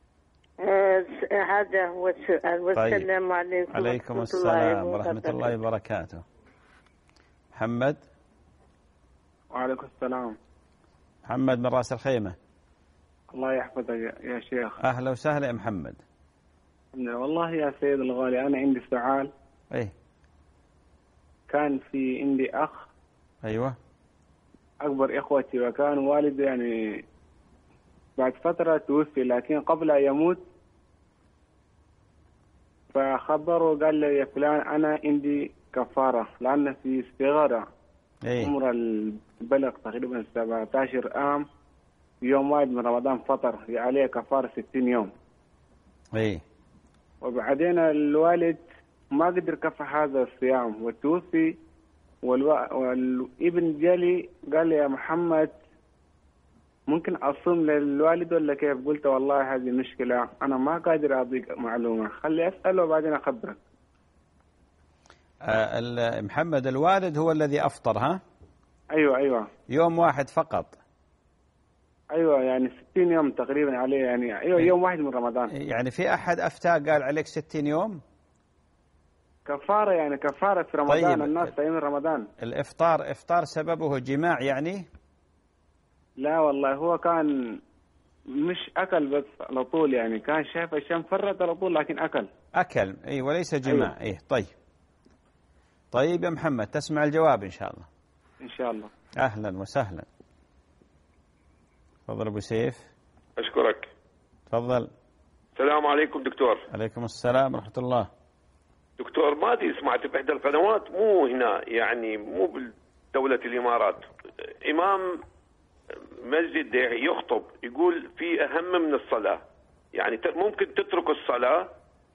I: هذا هو السؤال. والسلام عليكم.
B: عليكم السلام ورحمة الله وبركاته. محمد.
J: وعليكم السلام.
B: محمد من رأس الخيمة.
J: الله يحفظك يا شيخ.
B: أهلا وسهلا يا محمد.
J: والله يا سيد الغالي أنا عندي سؤال.
B: إيه.
J: كان في عندي أخ.
B: أيوة.
J: أكبر إخوتي، وكان والده يعني بعد فترة توفي، لكن قبل أن يموت فخبره قال لي يا فلان أنا عندي كفارة، لأن في صغيرة عمر البلغ تقريبا 17 عام، يوم واحد من رمضان فطر عليه كفارة 60 يوم.
B: إيه.
J: وبعدين الوالد ما قدر كفى هذا الصيام وتوفي، والابن جالي قال لي يا محمد ممكن أصوم للوالد ولا كيف؟ قلت والله هذه مشكلة أنا ما قادر أعطيك معلومة، خلي أسأله وبعدين أخبرك.
B: محمد الوالد هو الذي أفطر ها؟
J: أيوة.
B: يوم واحد فقط؟
J: أيوة يعني 60 يوم تقريبا عليه، يعني أيوة يوم واحد من رمضان.
B: يعني في أحد أفتى قال عليك 60 يوم؟
J: كفارة، يعني كفارة في رمضان. طيب. الناس صايمين رمضان.
B: الإفطار سببه جماع يعني؟
J: لا والله هو كان مش أكل بس على طول، يعني كان شايف الشمس فرت على طول لكن أكل.
B: أي وليس جماع. أيوة. طيب يا محمد تسمع الجواب إن شاء الله.
J: إن شاء الله.
B: أهلا وسهلا. تفضل أبو سيف.
K: أشكرك.
B: تفضل.
K: السلام عليكم دكتور.
B: عليكم السلام ورحمة الله.
K: دكتور ما أدري سمعت بإحدى القنوات، مو هنا يعني مو بدولة الإمارات، إمام مسجد يخطب يقول في أهم من الصلاة، يعني ممكن تترك الصلاة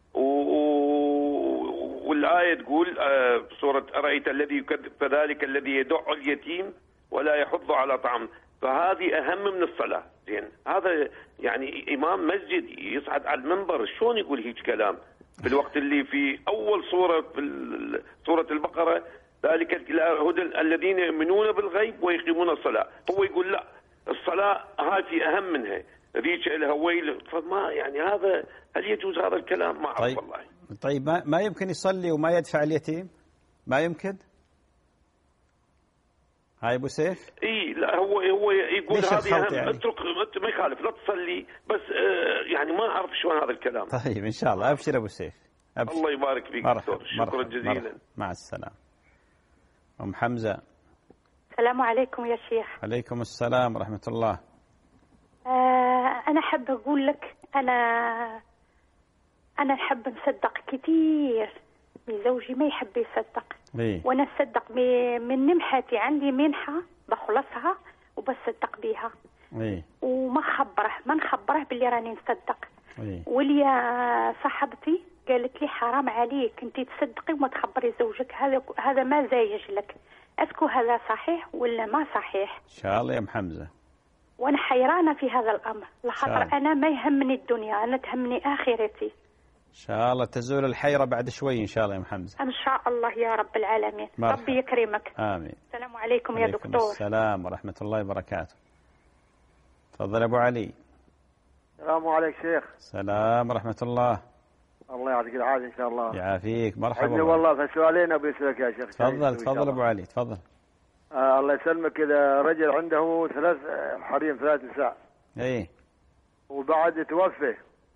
K: والآية تقول سورة أرأيت الذي يكذب فذلك الذي يدع اليتيم ولا يحض على طعام. فهذه أهم من الصلاة. زين هذا يعني إمام مسجد يصعد على المنبر شلون يقول هيك كلام في الوقت اللي في أول سورة في سورة البقرة ذلك هدى الذين يؤمنون بالغيب ويقيمون الصلاة، هو يقول لا الصلاة هاي في أهم منها ذيك لها ويل. فما يعني هذا هل يجوز هذا الكلام؟ ما أعرف.
B: طيب.
K: والله
B: طيب ما يمكن يصلي وما يدفع اليتيم؟ ما يمكن؟ هاي ابو سيف؟
K: اي لا هو يقول هذه اهم
B: يعني؟
K: اترك ما يخالف لا تصلي بس يعني ما اعرف شلون هذا الكلام.
B: طيب ان شاء الله ابشر ابو سيف. أبشر.
K: الله يبارك فيك دكتور، شكرا جزيلا.
B: مرحبا. مع السلامه. ام حمزه.
L: السلام عليكم يا شيخ.
B: عليكم السلام ورحمه الله.
L: انا حابه اقول لك انا نحب نصدق كثير، زوجي ما يحب يصدق.
B: إيه؟
L: وانا اصدق من نمحتي، عندي منحه بخلصها وبصدق بيها.
B: إيه؟
L: وما نخبره باللي راني نصدق.
B: إيه؟
L: واللي صاحبتي قالت لي حرام عليك انت تصدقي وما تخبري زوجك، هذا ما زايج لك. اسكو هذا صحيح ولا ما صحيح؟
B: ان شاء الله يا ام حمزه.
L: وانا حيرانه في هذا الامر، لخاطر انا ما يهمني الدنيا، انا تهمني اخرتي.
B: ان شاء الله تزول الحيره بعد شوي ان شاء الله يا ام حمزه.
L: ان شاء الله يا رب العالمين.
B: مرحبا.
L: ربي يكرمك.
B: امين.
L: السلام عليكم يا دكتور.
B: السلام ورحمه الله وبركاته. تفضل ابو علي.
M: السلام عليك شيخ.
B: السلام ورحمه الله.
M: الله يعطيك العافيه ان شاء الله.
B: يعافيك. مرحبا.
M: عندي والله فسؤالين ابي اسالك يا شيخ.
B: تفضل ابو علي تفضل.
M: الله يسلمك. اذا رجل عنده 3 حريم 3 نساء.
B: ايه.
M: وبعد توفى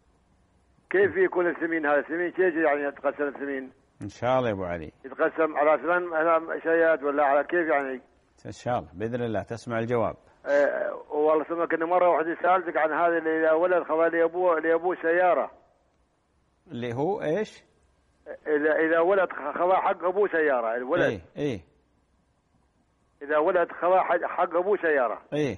M: كيف يكون السمين هذا؟ السمين كيف يعني يتقسم السمين؟
B: ان شاء الله يا ابو علي.
M: يتقسم على 8 شيئات ولا على كيف يعني؟
B: ان شاء الله باذن الله تسمع الجواب.
M: والله سمك ان مره واحده سالتك عن هذا اللي اذا ولد خذ لابوه سياره.
B: اللي هو ايش؟
M: اذا ولد خذ حق ابوه سياره الولد.
B: ايه
M: اذا ولد خذ حق ابوه سياره.
B: ايه.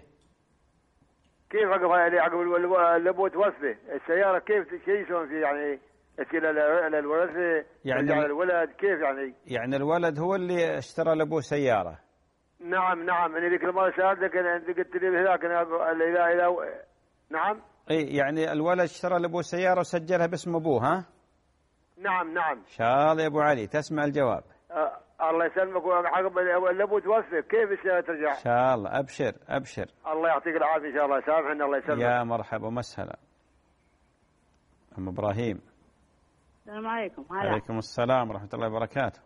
M: كيف عقب الابوه توفى السياره كيف شيء يسوون فيه يعني يصير الورثه يعني الولد كيف يعني؟
B: يعني الولد هو اللي اشترى لابوه سياره.
M: نعم انا ذيك المره سالتك انت قلت لي هذاك اذا نعم.
B: اي يعني الولد اشترى لابوه سياره وسجلها باسم ابوه. ها؟
M: نعم.
B: ان شاء الله يا ابو علي تسمع الجواب.
M: الله يسلمك. عقب الابو توفى كيف السياره ترجع؟
B: ان شاء الله ابشر.
M: الله يعطيك العافيه ان شاء الله. سامحنا الله يسلمك.
B: يا مرحبا ومسهلا. ام ابراهيم.
N: السلام عليكم.
B: وعليكم السلام ورحمه الله وبركاته.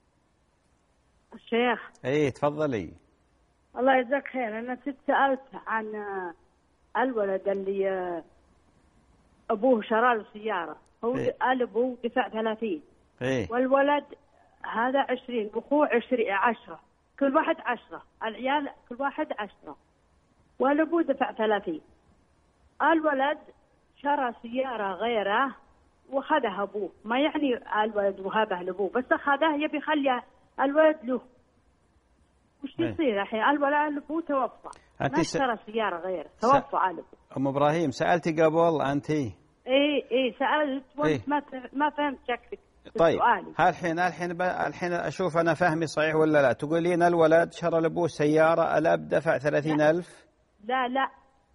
N: الشيخ.
B: ايه تفضلي.
N: الله يجزاك خير. انا سألت عن الولد اللي ابوه شرى له سياره، هو قال ابوه دفع 30.
B: ايه.
N: والولد هذا 20 واخوه 10، كل واحد 10، العيال كل واحد 10، والابوه دفع 30. الولد شرى سياره غيره وخذها ابوه، ما يعني الولد وهبه لابوه، بس اخذها يبي يخلي الولد له. وش يصير الحين؟ الولد ابوه توفى، ما اشترى سياره غيره، توفى الابو.
B: ام ابراهيم سالتي قبل انت؟
N: ايه سالت وانت ما فهمت شكلك.
B: طيب الحين اشوف انا فهمي صحيح ولا لا. تقولين الولد شرى لابوه سياره، الاب دفع 30,000.
N: لا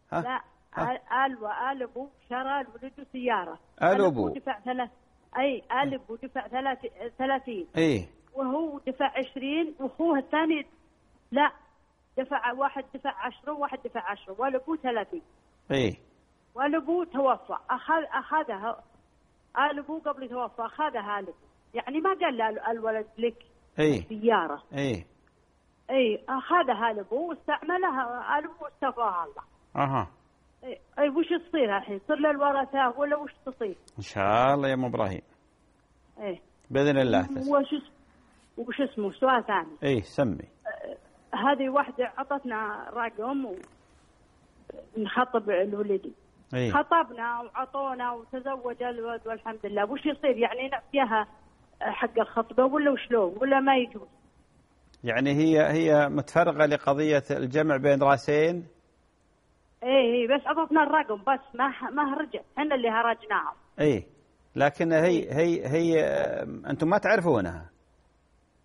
N: الابو شرى لولده سياره.
B: الابو
N: دفع 3. الابو دفع 30.
B: ايه.
N: وهو دفع 20 واخوه الثاني لا دفع، واحد دفع 10 وواحد دفع 10، والابو 30.
B: ايه.
N: والابو توفى اخذها الابو قبل يتوفى، اخذها الابو، يعني ما قال له الولد لك سياره.
B: ايه
N: اخذها الابو واستعملها الابو واستفاها الله. اي وش تصير الحين؟ يصير للورثه ولا وش تصير؟
B: ان شاء الله يا ام ابراهيم. باذن الله.
N: وش اسمه سؤال ثاني؟
B: سمي.
N: هذه واحده عطتنا رقم ونخطب الولدي. خطبنا وعطونا وتزوج الولد والحمد لله. وش يصير يعني نعطيها حق الخطبه ولا وشلون ولا ما يجوز؟
B: يعني هي متفرغه لقضيه الجمع بين راسين.
N: بس عطتنا الرقم بس ما رجع، احنا اللي هرجناهم.
B: لكن هي انتم ما تعرفونها.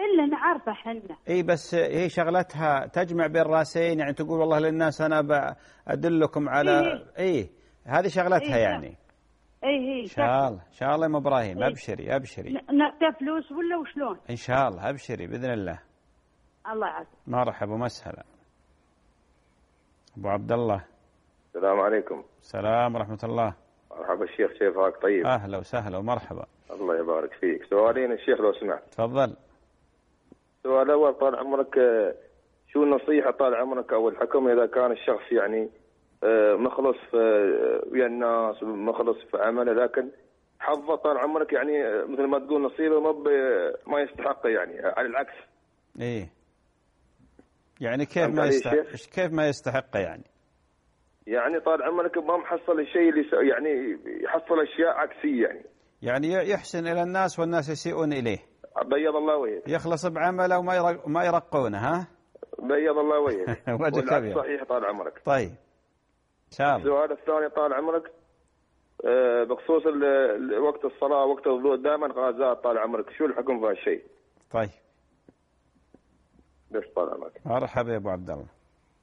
N: إلا نعرفه حنا.
B: إيه بس هي شغلتها تجمع بين راسين، يعني تقول والله للناس أنا أدلكم على إيه هذه شغلتها
N: إيه
B: يعني.
N: إيه
B: إن شاء الله إن شاء الله يا أم إبراهيم.
N: إيه.
B: أبشري أبشري.
N: نعطي فلوس ولا وشلون؟
B: إن شاء الله أبشري بإذن الله.
N: الله يعافيك.
B: مرحبا ومسهلا. أبو عبد الله.
O: السلام عليكم.
B: السلام ورحمة الله.
O: مرحبا الشيخ، كيفك؟ طيب.
B: أهلا وسهلا ومرحبا.
O: الله يبارك فيك. سؤالين الشيخ لو سمحت.
B: تفضل.
O: السؤال الأول طال عمرك، شو النصيحة طال عمرك أو الحكم إذا كان الشخص يعني مخلص ويا الناس مخلص في عمله، لكن حظه طال عمرك يعني مثل ما تقول نصيبه ما يستحقه، يعني على العكس.
B: إيه يعني كيف ما يستحقه يعني
O: طال عمرك ما محصل الشيء اللي يعني يحصل أشياء عكسية
B: يعني يحسن إلى الناس والناس يسيئون إليه.
O: بيض الله وجهك.
B: يخلص بعمله وما يرقونه. ها
O: بيض الله وجهك.
B: وجهك أبيض.
O: صحيح طال عمرك.
B: طيب إن شاء الله.
O: السؤال الثاني طال عمرك بخصوص وقت الصلاة وقت الوضوء دائما غازات طال عمرك، شو الحكم في هالشيء؟
B: طيب
O: بس طال عمرك.
B: مرحبا يا أبو عبد الله.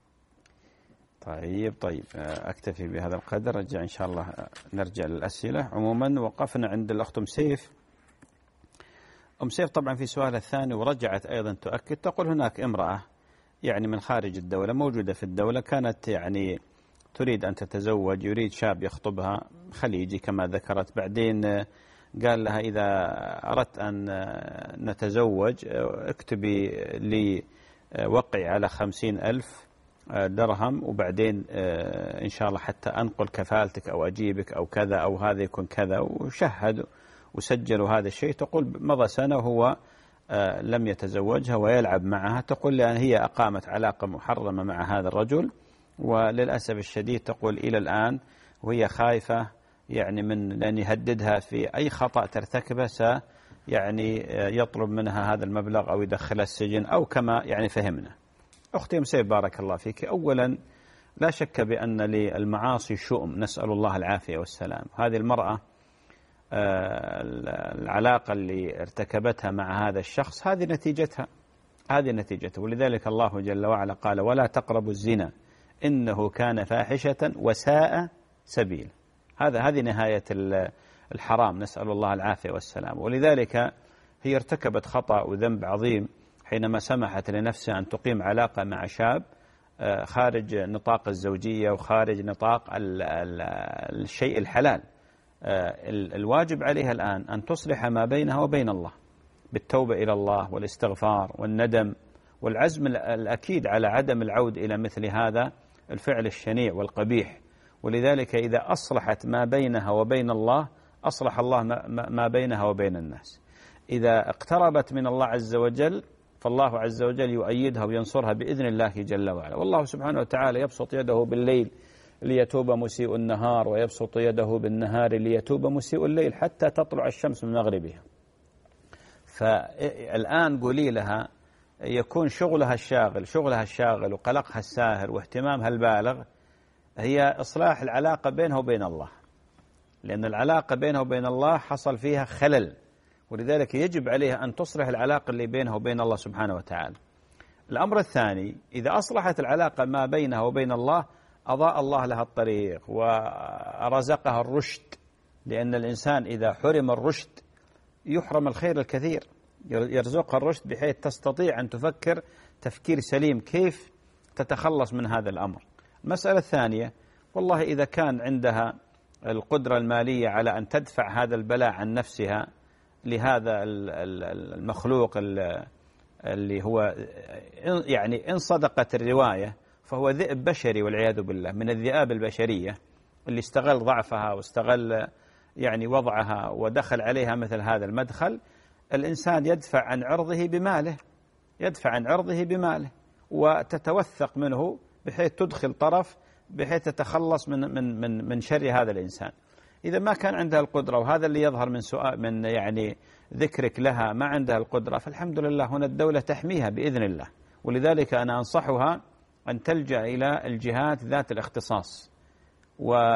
B: طيب أكتفي بهذا القدر، رجع إن شاء الله نرجع للأسئلة. عموما وقفنا عند الأخت أم سيف. أم سيف طبعا في سؤال الثاني ورجعت أيضا تؤكد، تقول هناك امرأة يعني من خارج الدولة موجودة في الدولة، كانت يعني تريد أن تتزوج، يريد شاب يخطبها خليجي كما ذكرت، بعدين قال لها إذا أردت أن نتزوج اكتبي لي وقعي على 50,000 درهم، وبعدين إن شاء الله حتى أنقل كفالتك أو أجيبك أو كذا أو هذا يكون كذا، وشهد وسجلوا هذا الشيء. تقول مضى سنة وهو لم يتزوجها ويلعب معها. تقول لأن هي أقامت علاقة محرمة مع هذا الرجل، وللأسف الشديد تقول إلى الآن وهي خايفة يعني من لأن يهددها في أي خطأ ترتكبه يعني يطلب منها هذا المبلغ أو يدخلها السجن أو كما يعني فهمنا. أختي مسيب بارك الله فيك، أولا لا شك بأن للمعاصي شؤم، نسأل الله العافية والسلام. هذه المرأة العلاقة اللي ارتكبتها مع هذا الشخص هذه نتيجتها، ولذلك الله جل وعلا قال ولا تقربوا الزنا إنه كان فاحشة وساء سبيل. هذه نهاية الحرام، نسأل الله العافية والسلام. ولذلك هي ارتكبت خطأ وذنب عظيم حينما سمحت لنفسها أن تقيم علاقة مع شاب خارج نطاق الزوجية وخارج نطاق الشيء الحلال. الواجب عليها الآن أن تصلح ما بينها وبين الله بالتوبة إلى الله والاستغفار والندم والعزم الأكيد على عدم العود إلى مثل هذا الفعل الشنيع والقبيح. ولذلك إذا أصلحت ما بينها وبين الله أصلح الله ما بينها وبين الناس. إذا اقتربت من الله عز وجل فالله عز وجل يؤيدها وينصرها بإذن الله جل وعلا. والله سبحانه وتعالى يبسط يده بالليل ليتوب مسيء النهار، ويبسط يده بالنهار ليتوب مسيء الليل حتى تطلع الشمس من مغربها. فالآن قولي لها يكون شغلها الشاغل وقلقها الساهر واهتمامها البالغ هي إصلاح العلاقة بينها وبين الله، لأن العلاقة بينها وبين الله حصل فيها خلل، ولذلك يجب عليها أن تصلح العلاقة اللي بينها وبين الله سبحانه وتعالى. الأمر الثاني، إذا أصلحت العلاقة ما بينها وبين الله أضاء الله لها الطريق ورزقها الرشد، لأن الإنسان إذا حرم الرشد يحرم الخير الكثير، يرزقها الرشد بحيث تستطيع أن تفكر تفكير سليم كيف تتخلص من هذا الأمر. المسألة الثانية، والله إذا كان عندها القدرة المالية على أن تدفع هذا البلاء عن نفسها لهذا المخلوق اللي هو يعني إن صدقت الرواية فهو ذئب بشري والعياذ بالله، من الذئاب البشرية اللي استغل ضعفها واستغل يعني وضعها ودخل عليها مثل هذا المدخل. الإنسان يدفع عن عرضه بماله وتتوثق منه بحيث تدخل طرف بحيث تتخلص من شر هذا الإنسان. إذا ما كان عندها القدرة، وهذا اللي يظهر من سؤال من يعني ذكرك لها، ما عندها القدرة، فالحمد لله هنا الدولة تحميها بإذن الله. ولذلك أنا أنصحها أن تلجأ إلى الجهات ذات الاختصاص،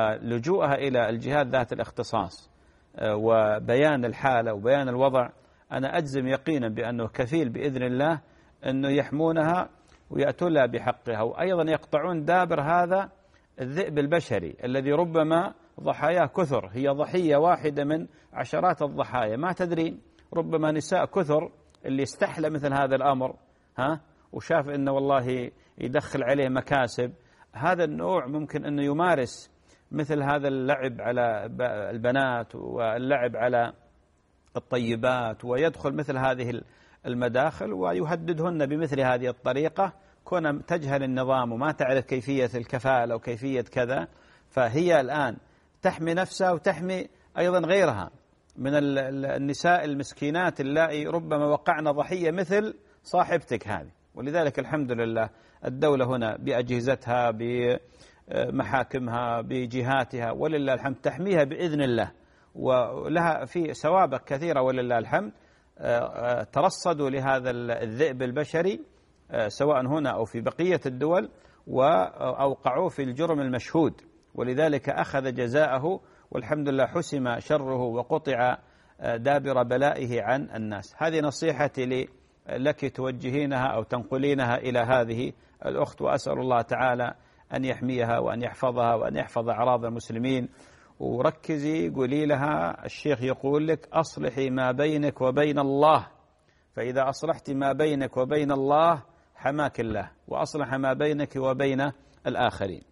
B: ولجوءها إلى الجهات ذات الاختصاص وبيان الحالة وبيان الوضع أنا أجزم يقينا بأنه كفيل بإذن الله أنه يحمونها ويأتون لها بحقها، وأيضا يقطعون دابر هذا الذئب البشري الذي ربما ضحاياه كثر، هي ضحية واحدة من عشرات الضحايا، ما تدرين ربما نساء كثر اللي استحلى مثل هذا الأمر وشاف أنه والله يدخل عليه مكاسب. هذا النوع ممكن أنه يمارس مثل هذا اللعب على البنات واللعب على الطيبات، ويدخل مثل هذه المداخل ويهددهن بمثل هذه الطريقة، كون تجهل النظام وما تعرف كيفية الكفالة وكيفية كذا. فهي الآن تحمي نفسها وتحمي أيضا غيرها من النساء المسكينات اللائي ربما وقعن ضحية مثل صاحبتك هذه. ولذلك الحمد لله الدولة هنا بأجهزتها بمحاكمها بجهاتها ولله الحمد تحميها بإذن الله، ولها في سوابق كثيرة ولله الحمد. ترصدوا لهذا الذئب البشري سواء هنا أو في بقية الدول وأوقعوه في الجرم المشهود، ولذلك أخذ جزاءه والحمد لله حسم شره وقطع دابر بلائه عن الناس. هذه نصيحتي لك توجهينها أو تنقلينها إلى هذه الأخت، وأسأل الله تعالى أن يحميها وأن يحفظها وأن يحفظ أعراض المسلمين. وركزي قولي لها الشيخ يقول لك أصلحي ما بينك وبين الله، فإذا أصلحت ما بينك وبين الله حماك الله وأصلح ما بينك وبين الآخرين.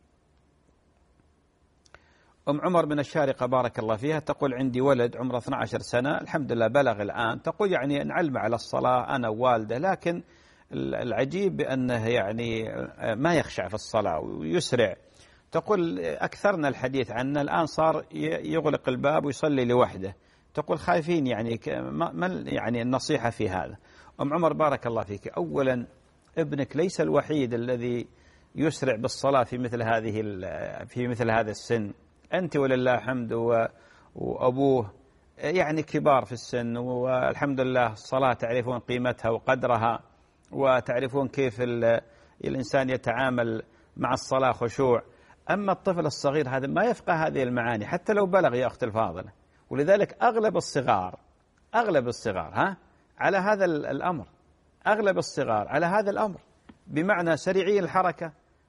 B: أم عمر من الشارقة بارك الله فيها تقول عندي ولد عمره 12 سنة الحمد لله بلغ الآن، تقول يعني نعلم على الصلاة أنا ووالده، لكن العجيب بأنه يعني ما يخشع في الصلاة ويسرع. تقول أكثرنا الحديث عنه الآن صار يغلق الباب ويصلي لوحده، تقول خايفين يعني ما يعني النصيحة في هذا. أم عمر بارك الله فيك، أولا ابنك ليس الوحيد الذي يسرع بالصلاة في مثل هذا السن، أنت ولله الحمد وأبوه يعني كبار في السن، والحمد لله الصلاة تعرفون قيمتها وقدرها وتعرفون كيف الإنسان يتعامل مع الصلاة خشوع. أما الطفل الصغير هذا ما يفقه هذه المعاني حتى لو بلغ يا أخت الفاضلة، ولذلك أغلب الصغار على هذا الأمر، أغلب الصغار على هذا الأمر، بمعنى سريعي الحركة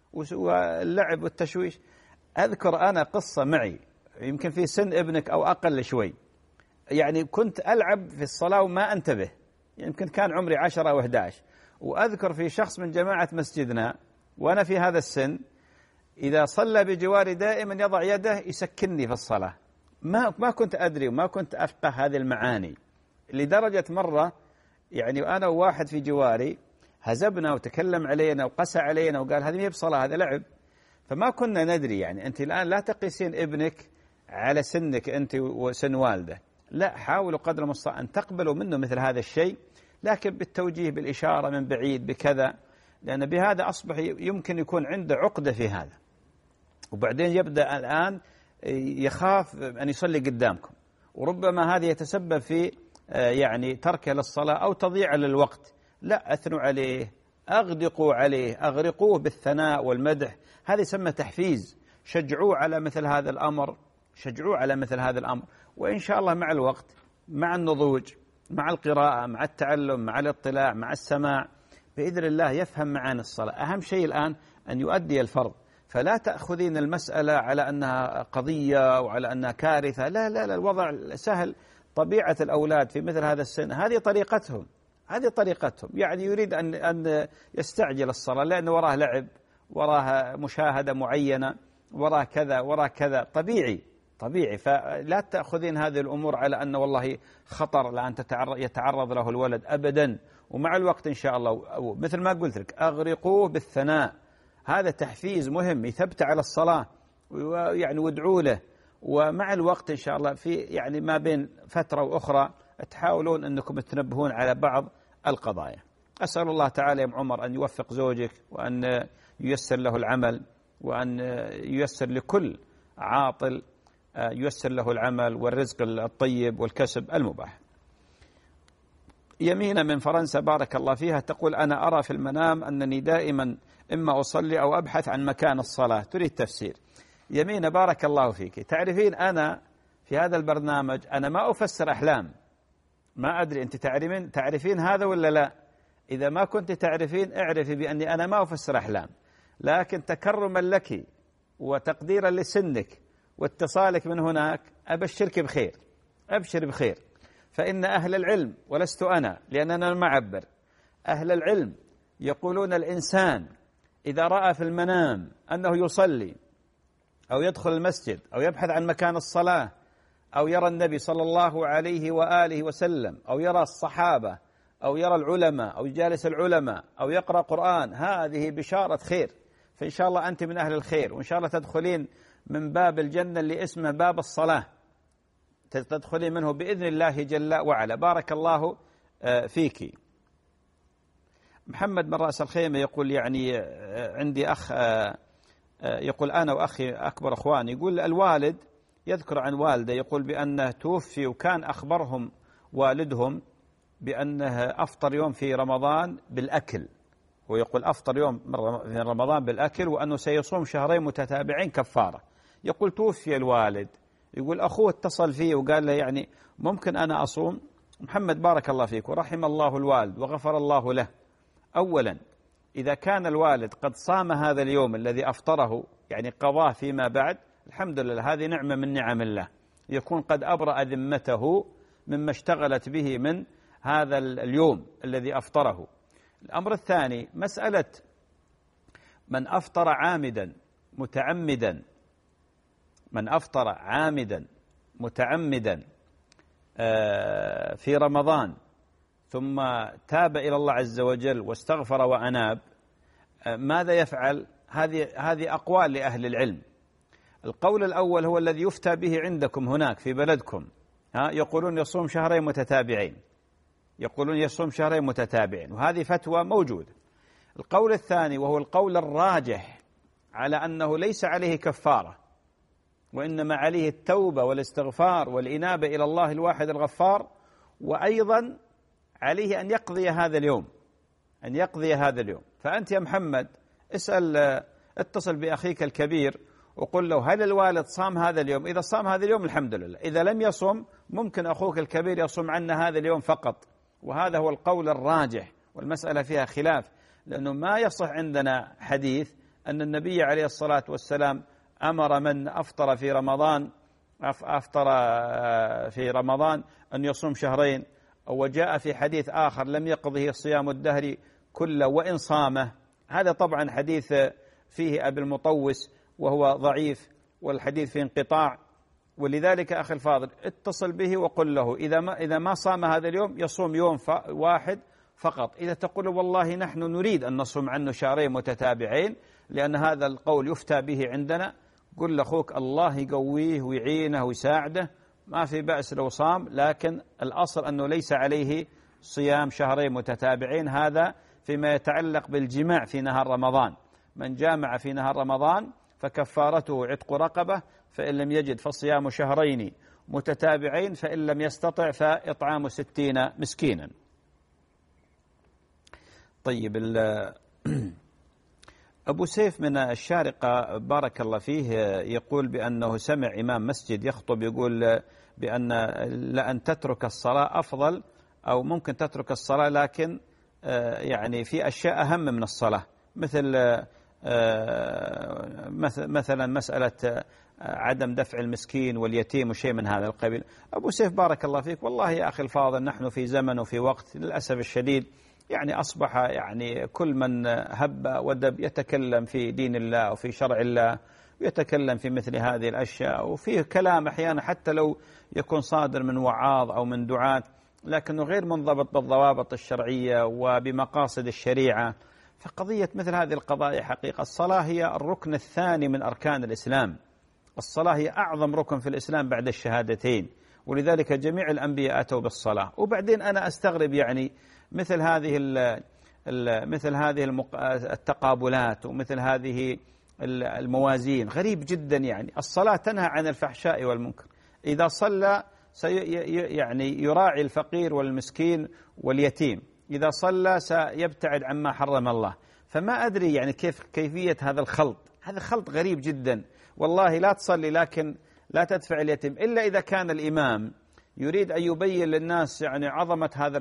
B: واللعب والتشويش. أذكر أنا قصة معي يمكن في سن ابنك أو أقل شوي، يعني كنت ألعب في الصلاة وما أنتبه، يمكن كان عمري 10 أو 11، وأذكر في شخص من جماعة مسجدنا وأنا في هذا السن إذا صلى بجواري دائما يضع يده يسكنني في الصلاة، ما كنت أدري وما كنت أفقه هذه المعاني، لدرجة مرة يعني وأنا وواحد في جواري هزبنا وتكلم علينا وقسى علينا وقال هذه ما هي بصلاة هذا لعب، فما كنا ندري. يعني أنت الآن لا تقيسين ابنك على سنك أنت وسن والده، لا، حاولوا قدر المستطاع أن تقبلوا منه مثل هذا الشيء، لكن بالتوجيه بالإشارة من بعيد بكذا، لأن بهذا أصبح يمكن يكون عنده عقدة في هذا، وبعدين يبدأ الآن يخاف أن يصلي قدامكم، وربما هذا يتسبب في يعني تركه للصلاة أو تضييع للوقت. لا، أثنوا عليه، أغدقوا عليه، أغرقوه بالثناء والمدح، هذا يسمى تحفيز، شجعوه على مثل هذا الأمر، شجعوه على مثل هذا الأمر، وإن شاء الله مع الوقت مع النضوج مع القراءة مع التعلم مع الاطلاع مع السماع بإذن الله يفهم معاني الصلاة. أهم شيء الآن أن يؤدي الفرض، فلا تأخذين المسألة على أنها قضية وعلى أنها كارثة، لا لا لا، الوضع سهل. طبيعة الأولاد في مثل هذا السن هذه طريقتهم، يعني يريد أن يستعجل الصلاة لأنه وراه لعب، وراه مشاهدة معينة، وراه كذا، طبيعي. فلا تأخذين هذه الأمور على أن والله خطر لأن يتعرض له الولد أبدا. ومع الوقت إن شاء الله مثل ما قلت لك أغرقوه بالثناء، هذا تحفيز مهم يثبت على الصلاة، يعني وادعوا له، ومع الوقت إن شاء الله في يعني ما بين فترة وأخرى تحاولون أنكم تنبهون على بعض القضايا. أسأل الله تعالى يا عمر أن يوفق زوجك وأن ييسر له العمل، وأن ييسر لكل عاطل ييسر له العمل والرزق الطيب والكسب المباح. يمينة من فرنسا بارك الله فيها تقول أنا أرى في المنام أنني دائما إما أصلي أو أبحث عن مكان الصلاة، تريد تفسير. يمينة بارك الله فيك، تعرفين أنا في هذا البرنامج أنا ما أفسر أحلام، ما أدري أنت تعرفين هذا ولا لا؟ إذا ما كنت تعرفين اعرفي بأني أنا ما أفسر أحلام، لكن تكرما لك وتقديرا لسنك واتصالك من هناك أبشرك بخير، أبشر بخير. فإن أهل العلم، ولست أنا لأننا المعبر، أهل العلم يقولون الإنسان إذا رأى في المنام أنه يصلي أو يدخل المسجد أو يبحث عن مكان الصلاة أو يرى النبي صلى الله عليه وآله وسلم أو يرى الصحابة أو يرى العلماء أو يجالس العلماء أو يقرأ قرآن، هذه بشارة خير، فإن شاء الله أنت من أهل الخير، وإن شاء الله تدخلين من باب الجنة اللي اسمه باب الصلاة، تدخلين منه بإذن الله جل وعلا. بارك الله فيك. محمد من رأس الخيمة يقول يعني عندي أخ يقول أنا وأخي أكبر أخواني، يقول الوالد يذكر عن والده يقول بأنه توفي وكان أخبرهم والدهم بأنه أفطر يوم في رمضان بالأكل، ويقول أفطر يوم في رمضان بالأكل وأنه سيصوم شهرين متتابعين كفارة. يقول توفي الوالد، يقول أخوه اتصل فيه وقال له يعني ممكن أنا أصوم؟ محمد بارك الله فيك ورحم الله الوالد وغفر الله له. أولا إذا كان الوالد قد صام هذا اليوم الذي أفطره يعني قضاه فيما بعد، الحمد لله، هذه نعمة من نعم الله، يكون قد أبرأ ذمته مما اشتغلت به من هذا اليوم الذي أفطره. الأمر الثاني مسألة من أفطر عامدا متعمدا، من أفطر عامدا متعمدا في رمضان ثم تاب إلى الله عز وجل واستغفر وأناب، ماذا يفعل؟ هذه أقوال لأهل العلم. القول الأول هو الذي يفتى به عندكم هناك في بلدكم، يقولون يصوم شهرين متتابعين، يقولون يصوم شهرين متتابعين، وهذه فتوى موجودة. القول الثاني وهو القول الراجح على أنه ليس عليه كفارة، وإنما عليه التوبة والاستغفار والإنابة إلى الله الواحد الغفار، وأيضا عليه أن يقضي هذا اليوم، أن يقضي هذا اليوم. فأنت يا محمد اتصل بأخيك الكبير وقل له هل الوالد صام هذا اليوم؟ إذا صام هذا اليوم الحمد لله، إذا لم يصم ممكن أخوك الكبير يصوم عنا هذا اليوم فقط، وهذا هو القول الراجح، والمسألة فيها خلاف، لأنه ما يصح عندنا حديث أن النبي عليه الصلاة والسلام أمر من أفطر في رمضان أن يصوم شهرين، وجاء في حديث آخر لم يقضه صيام الدهر كله وإن صامه. هذا طبعا حديث فيه أبي المطوس وهو ضعيف، والحديث فيه انقطاع، ولذلك أخي الفاضل اتصل به وقل له إذا ما صام هذا اليوم يصوم يوم واحد فقط. إذا تقول والله نحن نريد أن نصوم عنه شهرين متتابعين لأن هذا القول يفتى به عندنا، قل لأخوك الله يقويه ويعينه ويساعده، ما في بأس لو صام، لكن الأصل أنه ليس عليه صيام شهرين متتابعين. هذا فيما يتعلق بالجماع في نهار رمضان، من جامع في نهار رمضان فكفارته عتق رقبة، فإن لم يجد فصيام شهرين متتابعين، فإن لم يستطع فإطعام 60 مسكينا. طيب أبو سيف من الشارقة بارك الله فيه يقول بأنه سمع إمام مسجد يخطب يقول بأن لأن تترك الصلاة أفضل، أو ممكن تترك الصلاة لكن يعني في أشياء أهم من الصلاة، مثلا مسألة عدم دفع المسكين واليتيم وشيء من هذا القبيل. أبو سيف بارك الله فيك، والله يا أخي الفاضل نحن في زمن وفي وقت للأسف الشديد يعني أصبح يعني كل من هب ودب يتكلم في دين الله وفي شرع الله، ويتكلم في مثل هذه الأشياء، وفيه كلام أحيانا حتى لو يكون صادر من وعاظ أو من دعاة لكنه غير منضبط بالضوابط الشرعية وبمقاصد الشريعة. فقضية مثل هذه القضايا حقيقة الصلاة هي الركن الثاني من أركان الإسلام، الصلاة هي أعظم ركن في الإسلام بعد الشهادتين، ولذلك جميع الأنبياء أتوا بالصلاة. وبعدين أنا أستغرب يعني مثل هذه التقابلات ومثل هذه الموازين، غريب جدا. يعني الصلاة تنهى عن الفحشاء والمنكر، إذا صلى يعني يراعي الفقير والمسكين واليتيم، إذا صلى سيبتعد عما حرم الله. فما أدري يعني كيفية هذا الخلط، هذا خلط غريب جدا. والله لا تصلي لكن لا تدفع اليتيم إلا إذا كان الإمام يريد أن يبين للناس يعني عظمة هذا،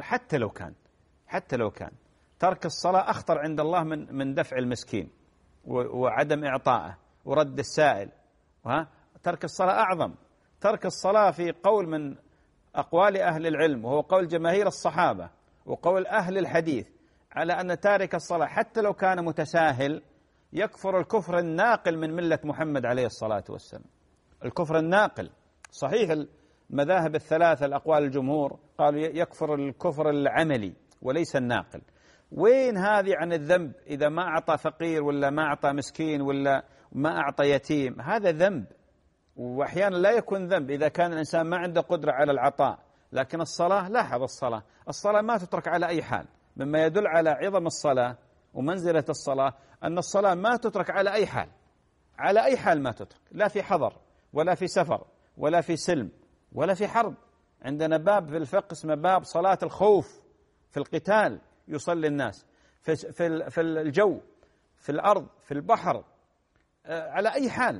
B: حتى لو كان ترك الصلاة أخطر عند الله من دفع المسكين وعدم إعطائه ورد السائل. ترك الصلاة أعظم. ترك الصلاة في قول من أقوال أهل العلم، وهو قول جماهير الصحابة وقول أهل الحديث، على أن تارك الصلاة حتى لو كان متساهل يكفر الكفر الناقل من ملة محمد عليه الصلاة والسلام. الكفر الناقل. صحيح المذاهب الثلاثة الأقوال الجمهور قالوا يكفر الكفر العملي وليس الناقل. وين هذه عن الذنب؟ إذا ما أعطى فقير ولا ما أعطى مسكين ولا ما أعطى يتيم، هذا ذنب، وأحيانا لا يكون ذنب إذا كان الإنسان ما عنده قدرة على العطاء. لكن الصلاة، لاحظ الصلاة ما تترك على أي حال. مما يدل على عظم الصلاة ومنزلة الصلاة أن الصلاة ما تترك على أي حال، على أي حال ما تترك، لا في حضر ولا في سفر ولا في سلم ولا في حرب. عندنا باب في الفقه اسمه باب صلاة الخوف. في القتال يصلي الناس، في الجو، في الأرض، في البحر، على أي حال.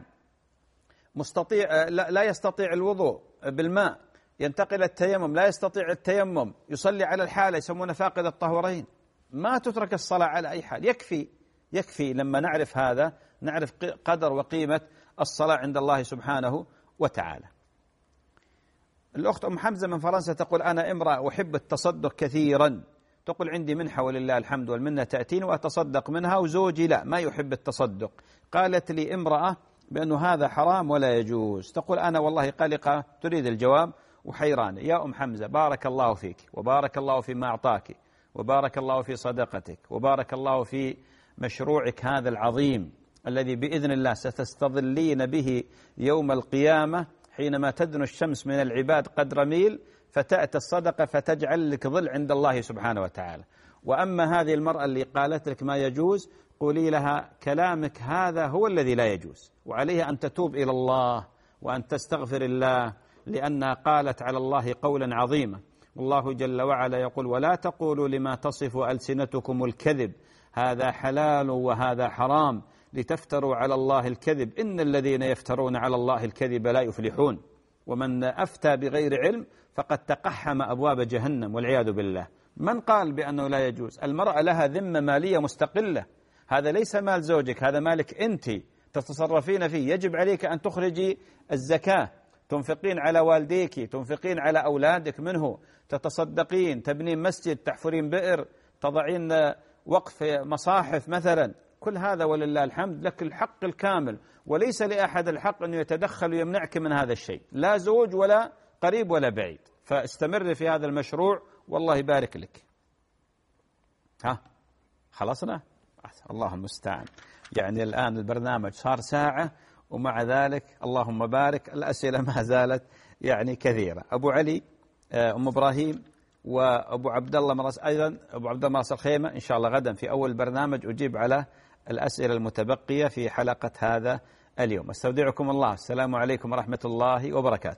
B: مستطيع لا يستطيع الوضوء بالماء، ينتقل التيمم، لا يستطيع التيمم، يصلي على الحالة، يسمونه فاقد الطهورين. ما تترك الصلاة على أي حال. يكفي لما نعرف هذا، نعرف قدر وقيمة الصلاة عند الله سبحانه وتعالى. الأخت أم حمزة من فرنسا تقول: أنا امرأة أحب التصدق كثيرا، تقول عندي منحة ولله الحمد والمنة تأتيني وأتصدق منها، وزوجي لا، ما يحب التصدق. قالت لي امرأة بأنه هذا حرام ولا يجوز. تقول: أنا والله قلقة، تريد الجواب وحيرانة. يا أم حمزة، بارك الله فيك وبارك الله فيما أعطاك وبارك الله في صدقتك وبارك الله في مشروعك هذا العظيم الذي بإذن الله ستستظلين به يوم القيامة، حينما تدنو الشمس من العباد قدر ميل، فتأتي الصدقة فتجعل لك ظل عند الله سبحانه وتعالى. وأما هذه المرأة اللي قالت لك ما يجوز، قولي لها كلامك هذا هو الذي لا يجوز، وعليها أن تتوب إلى الله وأن تستغفر الله، لأنها قالت على الله قولا عظيما. والله جل وعلا يقول: ولا تقولوا لما تصف ألسنتكم الكذب هذا حلال وهذا حرام لتفتروا على الله الكذب إن الذين يفترون على الله الكذب لا يفلحون. ومن أفتى بغير علم فقد تقحم أبواب جهنم والعياذ بالله. من قال بأنه لا يجوز؟ المرأة لها ذمة مالية مستقلة، هذا ليس مال زوجك، هذا مالك أنت تتصرفين فيه. يجب عليك أن تخرجي الزكاة، تنفقين على والديك، تنفقين على أولادك منه، تتصدقين، تبنين مسجد، تحفرين بئر، تضعين وقف مصاحف مثلا. كل هذا ولله الحمد لك الحق الكامل، وليس لأحد الحق أن يتدخل ويمنعك من هذا الشيء، لا زوج ولا قريب ولا بعيد. فاستمر في هذا المشروع والله يبارك لك. خلصنا؟ اللهم المستعان. يعني الآن البرنامج صار ساعة ومع ذلك اللهم بارك الأسئلة ما زالت يعني كثيرة. أبو علي، أم إبراهيم، وأبو عبد الله أيضا أبو عبد الله الخيمة، إن شاء الله غدا في أول البرنامج أجيب على الأسئلة المتبقية في حلقة هذا اليوم. استودعكم الله، السلام عليكم ورحمة الله وبركاته.